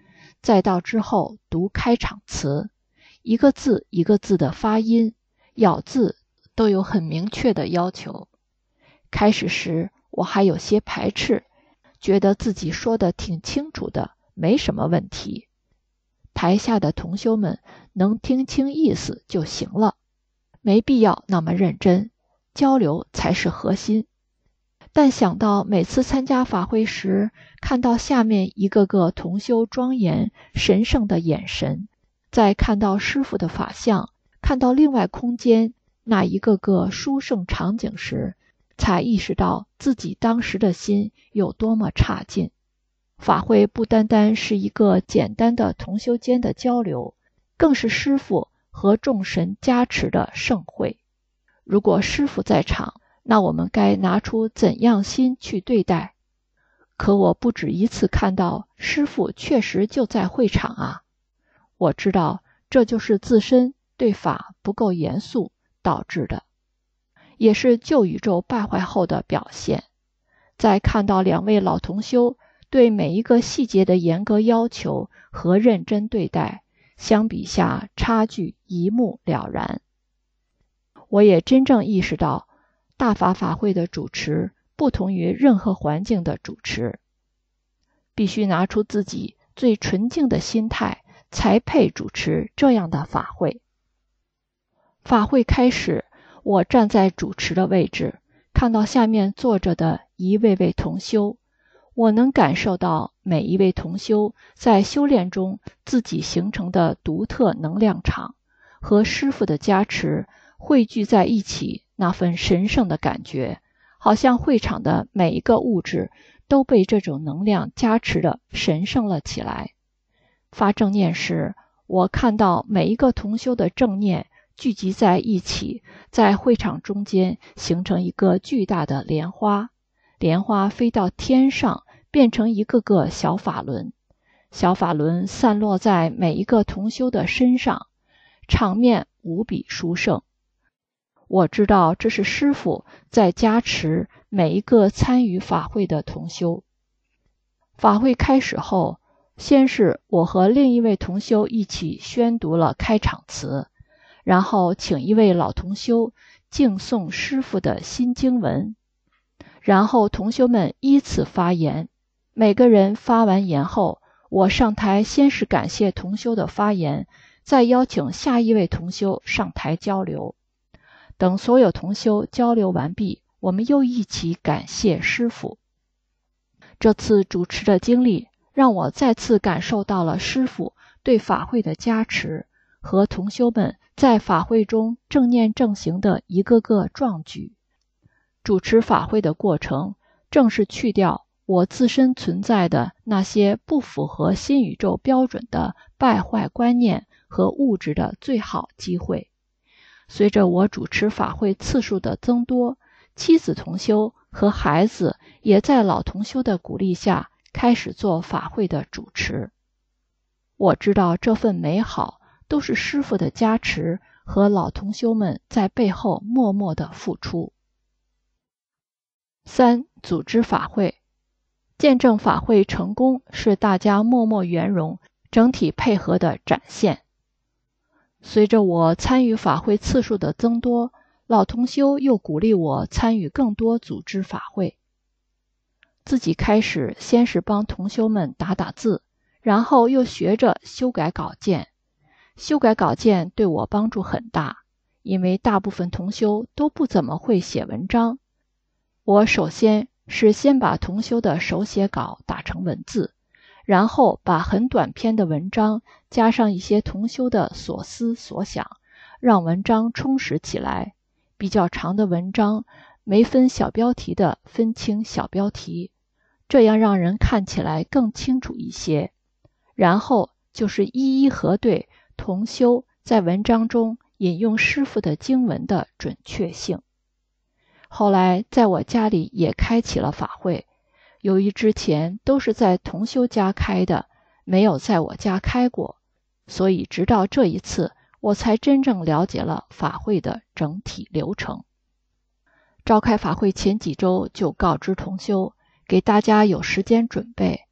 再到之后读开场词，一个字一个字的发音、咬字都有很明确的要求。开始时我还有些排斥，觉得自己说的挺清楚的，没什么问题。台下的同修们能听清意思就行了，没必要那么认真，交流才是核心。但想到每次参加法会时，看到下面一个个同修庄严神圣的眼神，再看到师父的法相，看到另外空间那一个个殊胜场景时，才意识到自己当时的心有多么差劲。法会不单单是一个简单的同修间的交流，更是师父和众神加持的盛会。如果师父在场，那我们该拿出怎样心去对待？可我不止一次看到师父确实就在会场啊！我知道这就是自身对法不够严肃导致的，也是旧宇宙败坏后的表现。在看到两位老同修对每一个细节的严格要求和认真对待，相比下差距一目了然。我也真正意识到大法法会的主持不同于任何环境的主持，必须拿出自己最纯净的心态，才配主持这样的法会。法会开始，我站在主持的位置，看到下面坐着的一位位同修，我能感受到每一位同修在修炼中自己形成的独特能量场和师父的加持汇聚在一起，那份神圣的感觉，好像会场的每一个物质都被这种能量加持的神圣了起来。发正念时，我看到每一个同修的正念聚集在一起，在会场中间形成一个巨大的莲花，莲花飞到天上，变成一个个小法轮，小法轮散落在每一个同修的身上，场面无比殊胜。我知道这是师父在加持每一个参与法会的同修。法会开始后，先是我和另一位同修一起宣读了开场词，然后请一位老同修敬诵师父的新经文，然后同修们依次发言。每个人发完言后，我上台先是感谢同修的发言，再邀请下一位同修上台交流。等所有同修交流完毕，我们又一起感谢师父。这次主持的经历让我再次感受到了师父对法会的加持和同修们在法会中正念正行的一个个壮举。主持法会的过程正是去掉我自身存在的那些不符合新宇宙标准的败坏观念和物质的最好机会。随着我主持法会次数的增多，妻子同修和孩子也在老同修的鼓励下开始做法会的主持。我知道这份美好都是师父的加持和老同修们在背后默默的付出。3. 组织法会。见证法会成功是大家默默圆融、整体配合的展现。随着我参与法会次数的增多，老同修又鼓励我参与更多组织法会。自己开始先是帮同修们打打字，然后又学着修改稿件。修改稿件对我帮助很大，因为大部分同修都不怎么会写文章。我首先把同修的手写稿打成文字，然后把很短篇的文章加上一些同修的所思所想，让文章充实起来。比较长的文章没分小标题的分清小标题，这样让人看起来更清楚一些。然后就是一一核对同修在文章中引用师父的经文的准确性。后来在我家里也开启了法会，由于之前都是在同修家开的，没有在我家开过，所以直到这一次我才真正了解了法会的整体流程。召开法会前几周就告知同修，给大家有时间准备。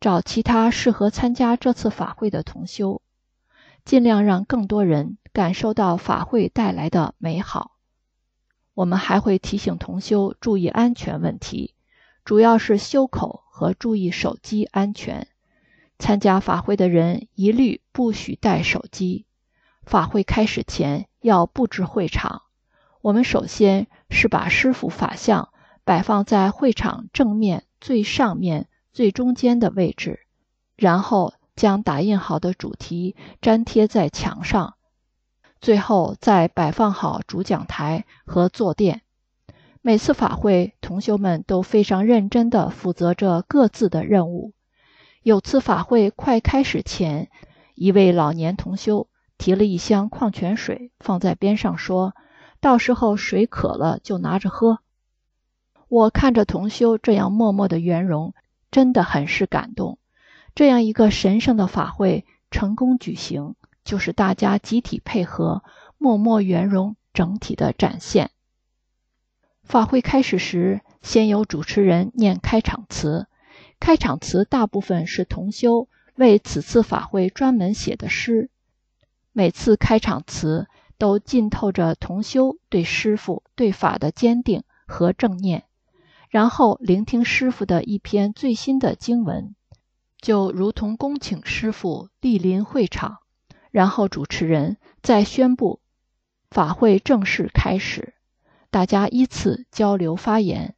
找其他适合参加这次法会的同修，尽量让更多人感受到法会带来的美好。我们还会提醒同修注意安全问题，主要是修口和注意手机安全。参加法会的人一律不许带手机。法会开始前要布置会场，我们首先是把师父法像摆放在会场正面最上面最中间的位置，然后将打印好的主题粘贴在墙上，最后再摆放好主讲台和坐垫。每次法会，同修们都非常认真地负责着各自的任务。有次法会快开始前，一位老年同修提了一箱矿泉水放在边上说，到时候谁渴了就拿着喝。我看着同修这样默默的圆融，真的很是感动。这样一个神圣的法会成功举行，就是大家集体配合，默默圆融整体的展现。法会开始时，先由主持人念开场词，开场词大部分是同修为此次法会专门写的诗。每次开场词都浸透着同修对师父对法的坚定和正念，然后聆听师父的一篇最新的经文，就如同恭请师父莅临会场，然后主持人再宣布法会正式开始，大家依次交流发言。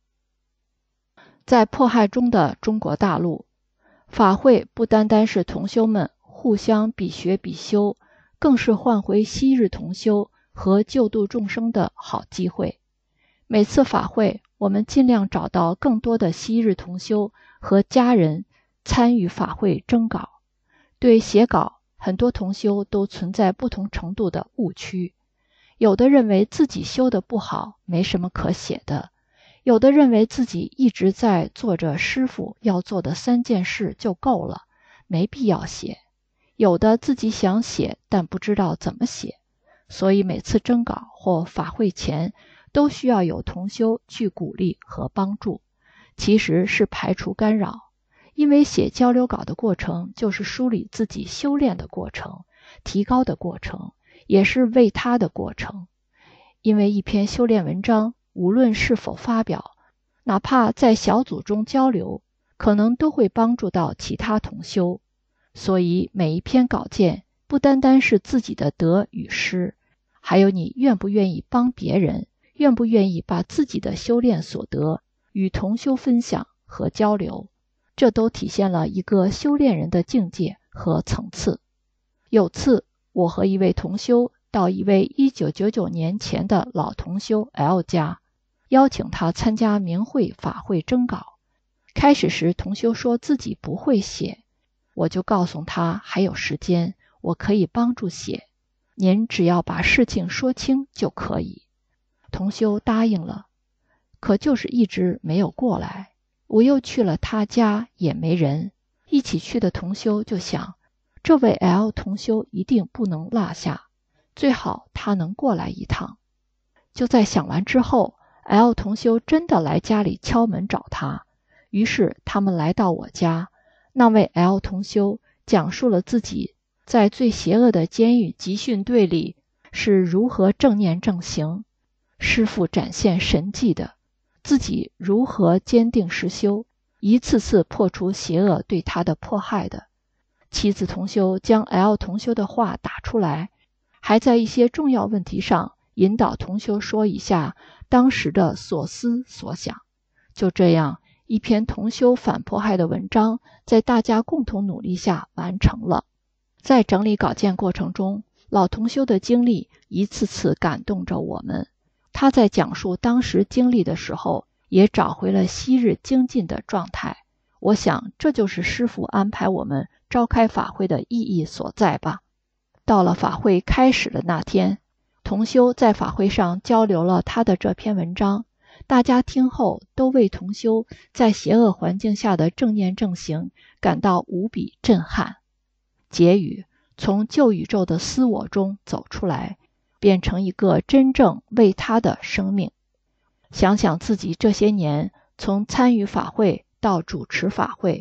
在迫害中的中国大陆，法会不单单是同修们互相比学比修，更是换回昔日同修和救度众生的好机会。每次法会，我们尽量找到更多的昔日同修和家人参与法会征稿。对写稿，很多同修都存在不同程度的误区，有的认为自己修得不好，没什么可写的，有的认为自己一直在做着师父要做的3件事就够了，没必要写，有的自己想写但不知道怎么写，所以每次征稿或法会前都需要有同修去鼓励和帮助，其实是排除干扰。因为写交流稿的过程就是梳理自己修炼的过程，提高的过程，也是为他的过程。因为一篇修炼文章无论是否发表，哪怕在小组中交流，可能都会帮助到其他同修。所以每一篇稿件不单单是自己的得与失，还有你愿不愿意帮别人，愿不愿意把自己的修炼所得与同修分享和交流，这都体现了一个修炼人的境界和层次。有次我和一位同修到一位1999年前的老同修 L 家，邀请他参加明慧法会征稿。开始时同修说自己不会写，我就告诉他还有时间，我可以帮助写，您只要把事情说清就可以。同修答应了，可就是一直没有过来。我又去了他家，也没人。一起去的同修就想，这位 L 同修一定不能落下，最好他能过来一趟。就在想完之后， L 同修真的来家里敲门找他，于是他们来到我家。那位 L 同修讲述了自己在最邪恶的监狱集训队里是如何正念正行，师父展现神迹的，自己如何坚定实修，一次次破除邪恶对他的迫害的。妻子同修将 L 同修的话打出来，还在一些重要问题上引导同修说一下当时的所思所想。就这样，一篇同修反迫害的文章在大家共同努力下完成了。在整理稿件过程中，老同修的经历一次次感动着我们。他在讲述当时经历的时候，也找回了昔日精进的状态。我想这就是师父安排我们召开法会的意义所在吧。到了法会开始的那天，同修在法会上交流了他的这篇文章，大家听后都为同修在邪恶环境下的正念正行感到无比震撼。结语：从旧宇宙的私我中走出来，变成一个真正为他的生命。想想自己这些年从参与法会到主持法会，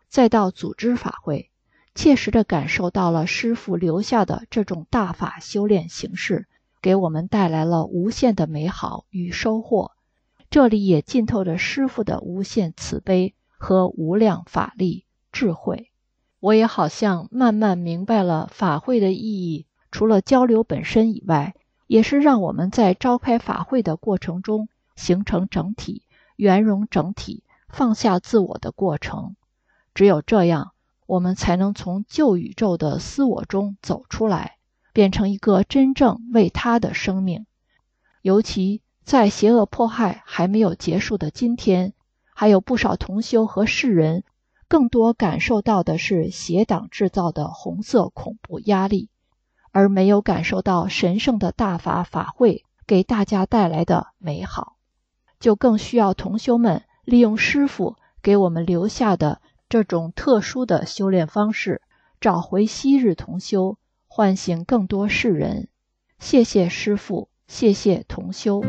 再到组织法会，切实地感受到了师父留下的这种大法修炼形式给我们带来了无限的美好与收获。这里也浸透着师父的无限慈悲和无量法力智慧。我也好像慢慢明白了法会的意义，除了交流本身以外，也是让我们在召开法会的过程中形成整体，圆融整体，放下自我的过程。只有这样，我们才能从旧宇宙的私我中走出来，变成一个真正为他的生命。尤其在邪恶迫害还没有结束的今天，还有不少同修和世人更多感受到的是邪党制造的红色恐怖压力，而没有感受到神圣的大法法会给大家带来的美好，就更需要同修们利用师父给我们留下的这种特殊的修炼方式，找回昔日同修，唤醒更多世人。谢谢师父，谢谢同修。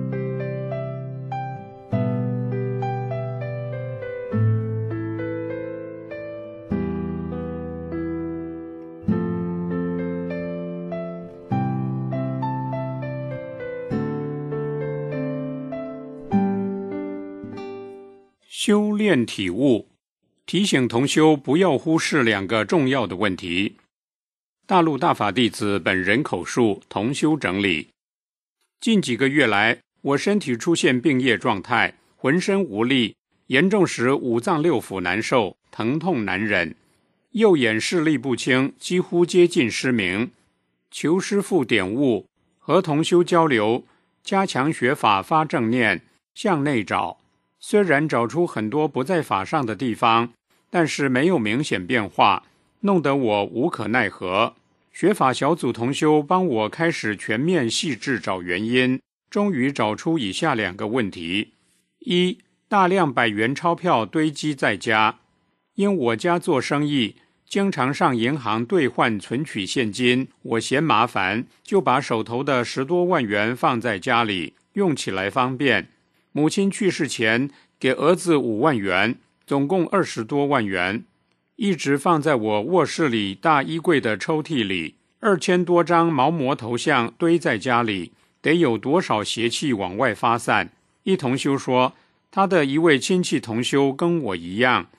修炼体悟，提醒同修不要忽视2个重要的问题。大陆大法弟子本人口述，同修整理。近几个月来，我身体出现病业状态，浑身无力，严重时5脏6腑难受，疼痛难忍，右眼视力不清，几乎接近失明。求师父点悟，和同修交流，加强学法，发正念，向内找。虽然找出很多不在法上的地方，但是没有明显变化，弄得我无可奈何。学法小组同修帮我开始全面细致找原因，终于找出以下2个问题。1. 大量100元钞票堆积在家，因我家做生意，经常上银行兑换存取现金，我嫌麻烦，就把手头的10多万元放在家里，用起来方便。母亲去世前给儿子5万元，总共20多万元，一直放在我卧室里大衣柜的抽屉里。2000多张毛魔头像堆在家里，得有多少邪气往外发散？一同修说，他的一位亲戚同修跟我一样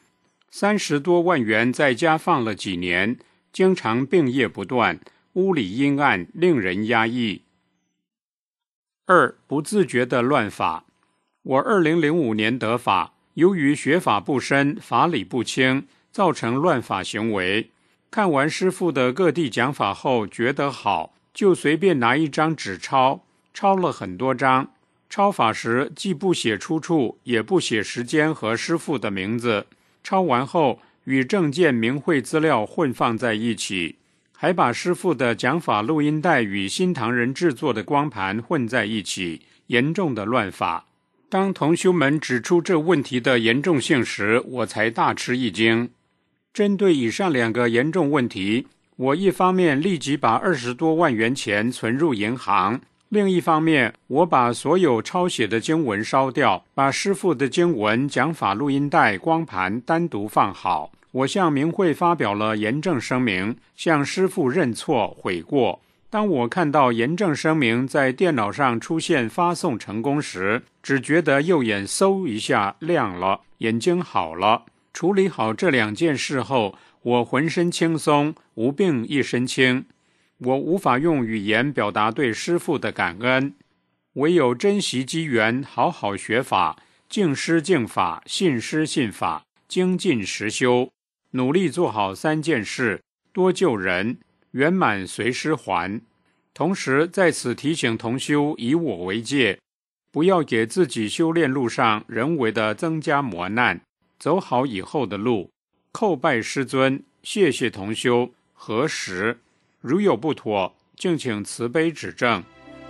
，30多万元在家放了几年，经常病业不断，屋里阴暗，令人压抑。2. 不自觉的乱法。我2005年得法，由于学法不深，法理不清，造成乱法行为。看完师父的各地讲法后觉得好，就随便拿一张纸抄了很多张。抄法时既不写出处，也不写时间和师父的名字，抄完后与证件明慧资料混放在一起，还把师父的讲法录音带与新唐人制作的光盘混在一起，严重的乱法。当同修们指出这问题的严重性时，我才大吃一惊。针对以上2个严重问题，我一方面立即把20多万元钱存入银行，另一方面我把所有抄写的经文烧掉，把师父的经文、讲法录音带、光盘单独放好。我向明慧发表了严正声明，向师父认错悔过。当我看到严正声明在电脑上出现发送成功时，只觉得右眼嗖一下亮了，眼睛好了。处理好这2件事后，我浑身轻松，无病一身轻。我无法用语言表达对师父的感恩，唯有珍惜机缘，好好学法，敬师敬法，信师信法，精进实修，努力做好3件事，多救人，圆满随师还。同时在此提醒同修以我为戒，不要给自己修炼路上人为的增加磨难，走好以后的路。叩拜师尊，谢谢同修，核实，如有不妥，敬请慈悲指正。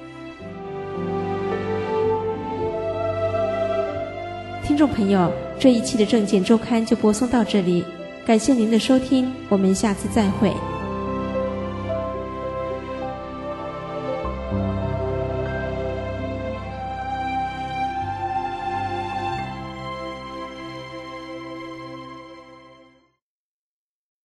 听众朋友，这一期的正见周刊就播送到这里，感谢您的收听，我们下次再会。